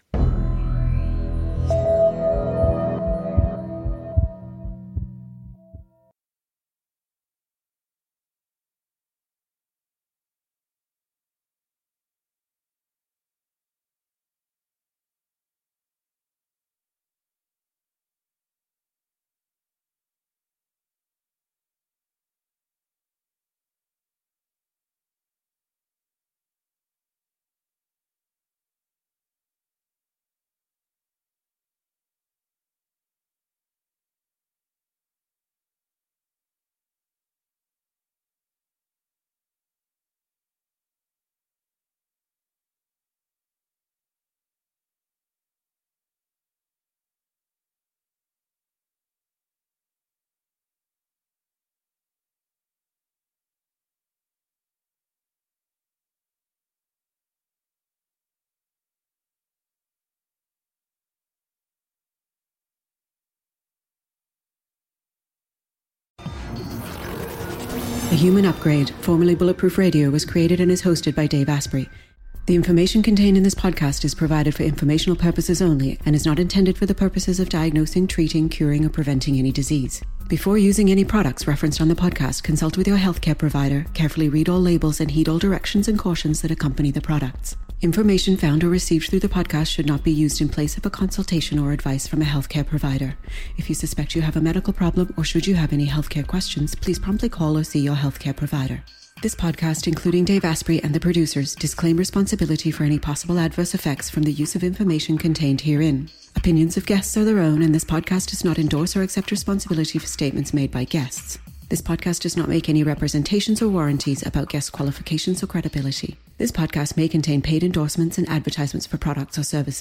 The Human Upgrade, formerly Bulletproof Radio, was created and is hosted by Dave Asprey. The information contained in this podcast is provided for informational purposes only and is not intended for the purposes of diagnosing, treating, curing, or preventing any disease. Before using any products referenced on the podcast, consult with your healthcare provider, carefully read all labels, and heed all directions and cautions that accompany the products. Information found or received through the podcast should not be used in place of a consultation or advice from a healthcare provider. If you suspect you have a medical problem or should you have any healthcare questions, please promptly call or see your healthcare provider. This podcast, including Dave Asprey and the producers, disclaim responsibility for any possible adverse effects from the use of information contained herein. Opinions of guests are their own, and this podcast does not endorse or accept responsibility for statements made by guests. This podcast does not make any representations or warranties about guest qualifications or credibility. This podcast may contain paid endorsements and advertisements for products or services.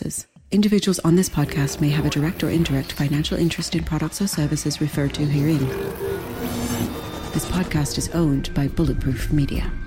Individuals on this podcast may have a direct or indirect financial interest in products or services referred to herein. This podcast is owned by Bulletproof Media.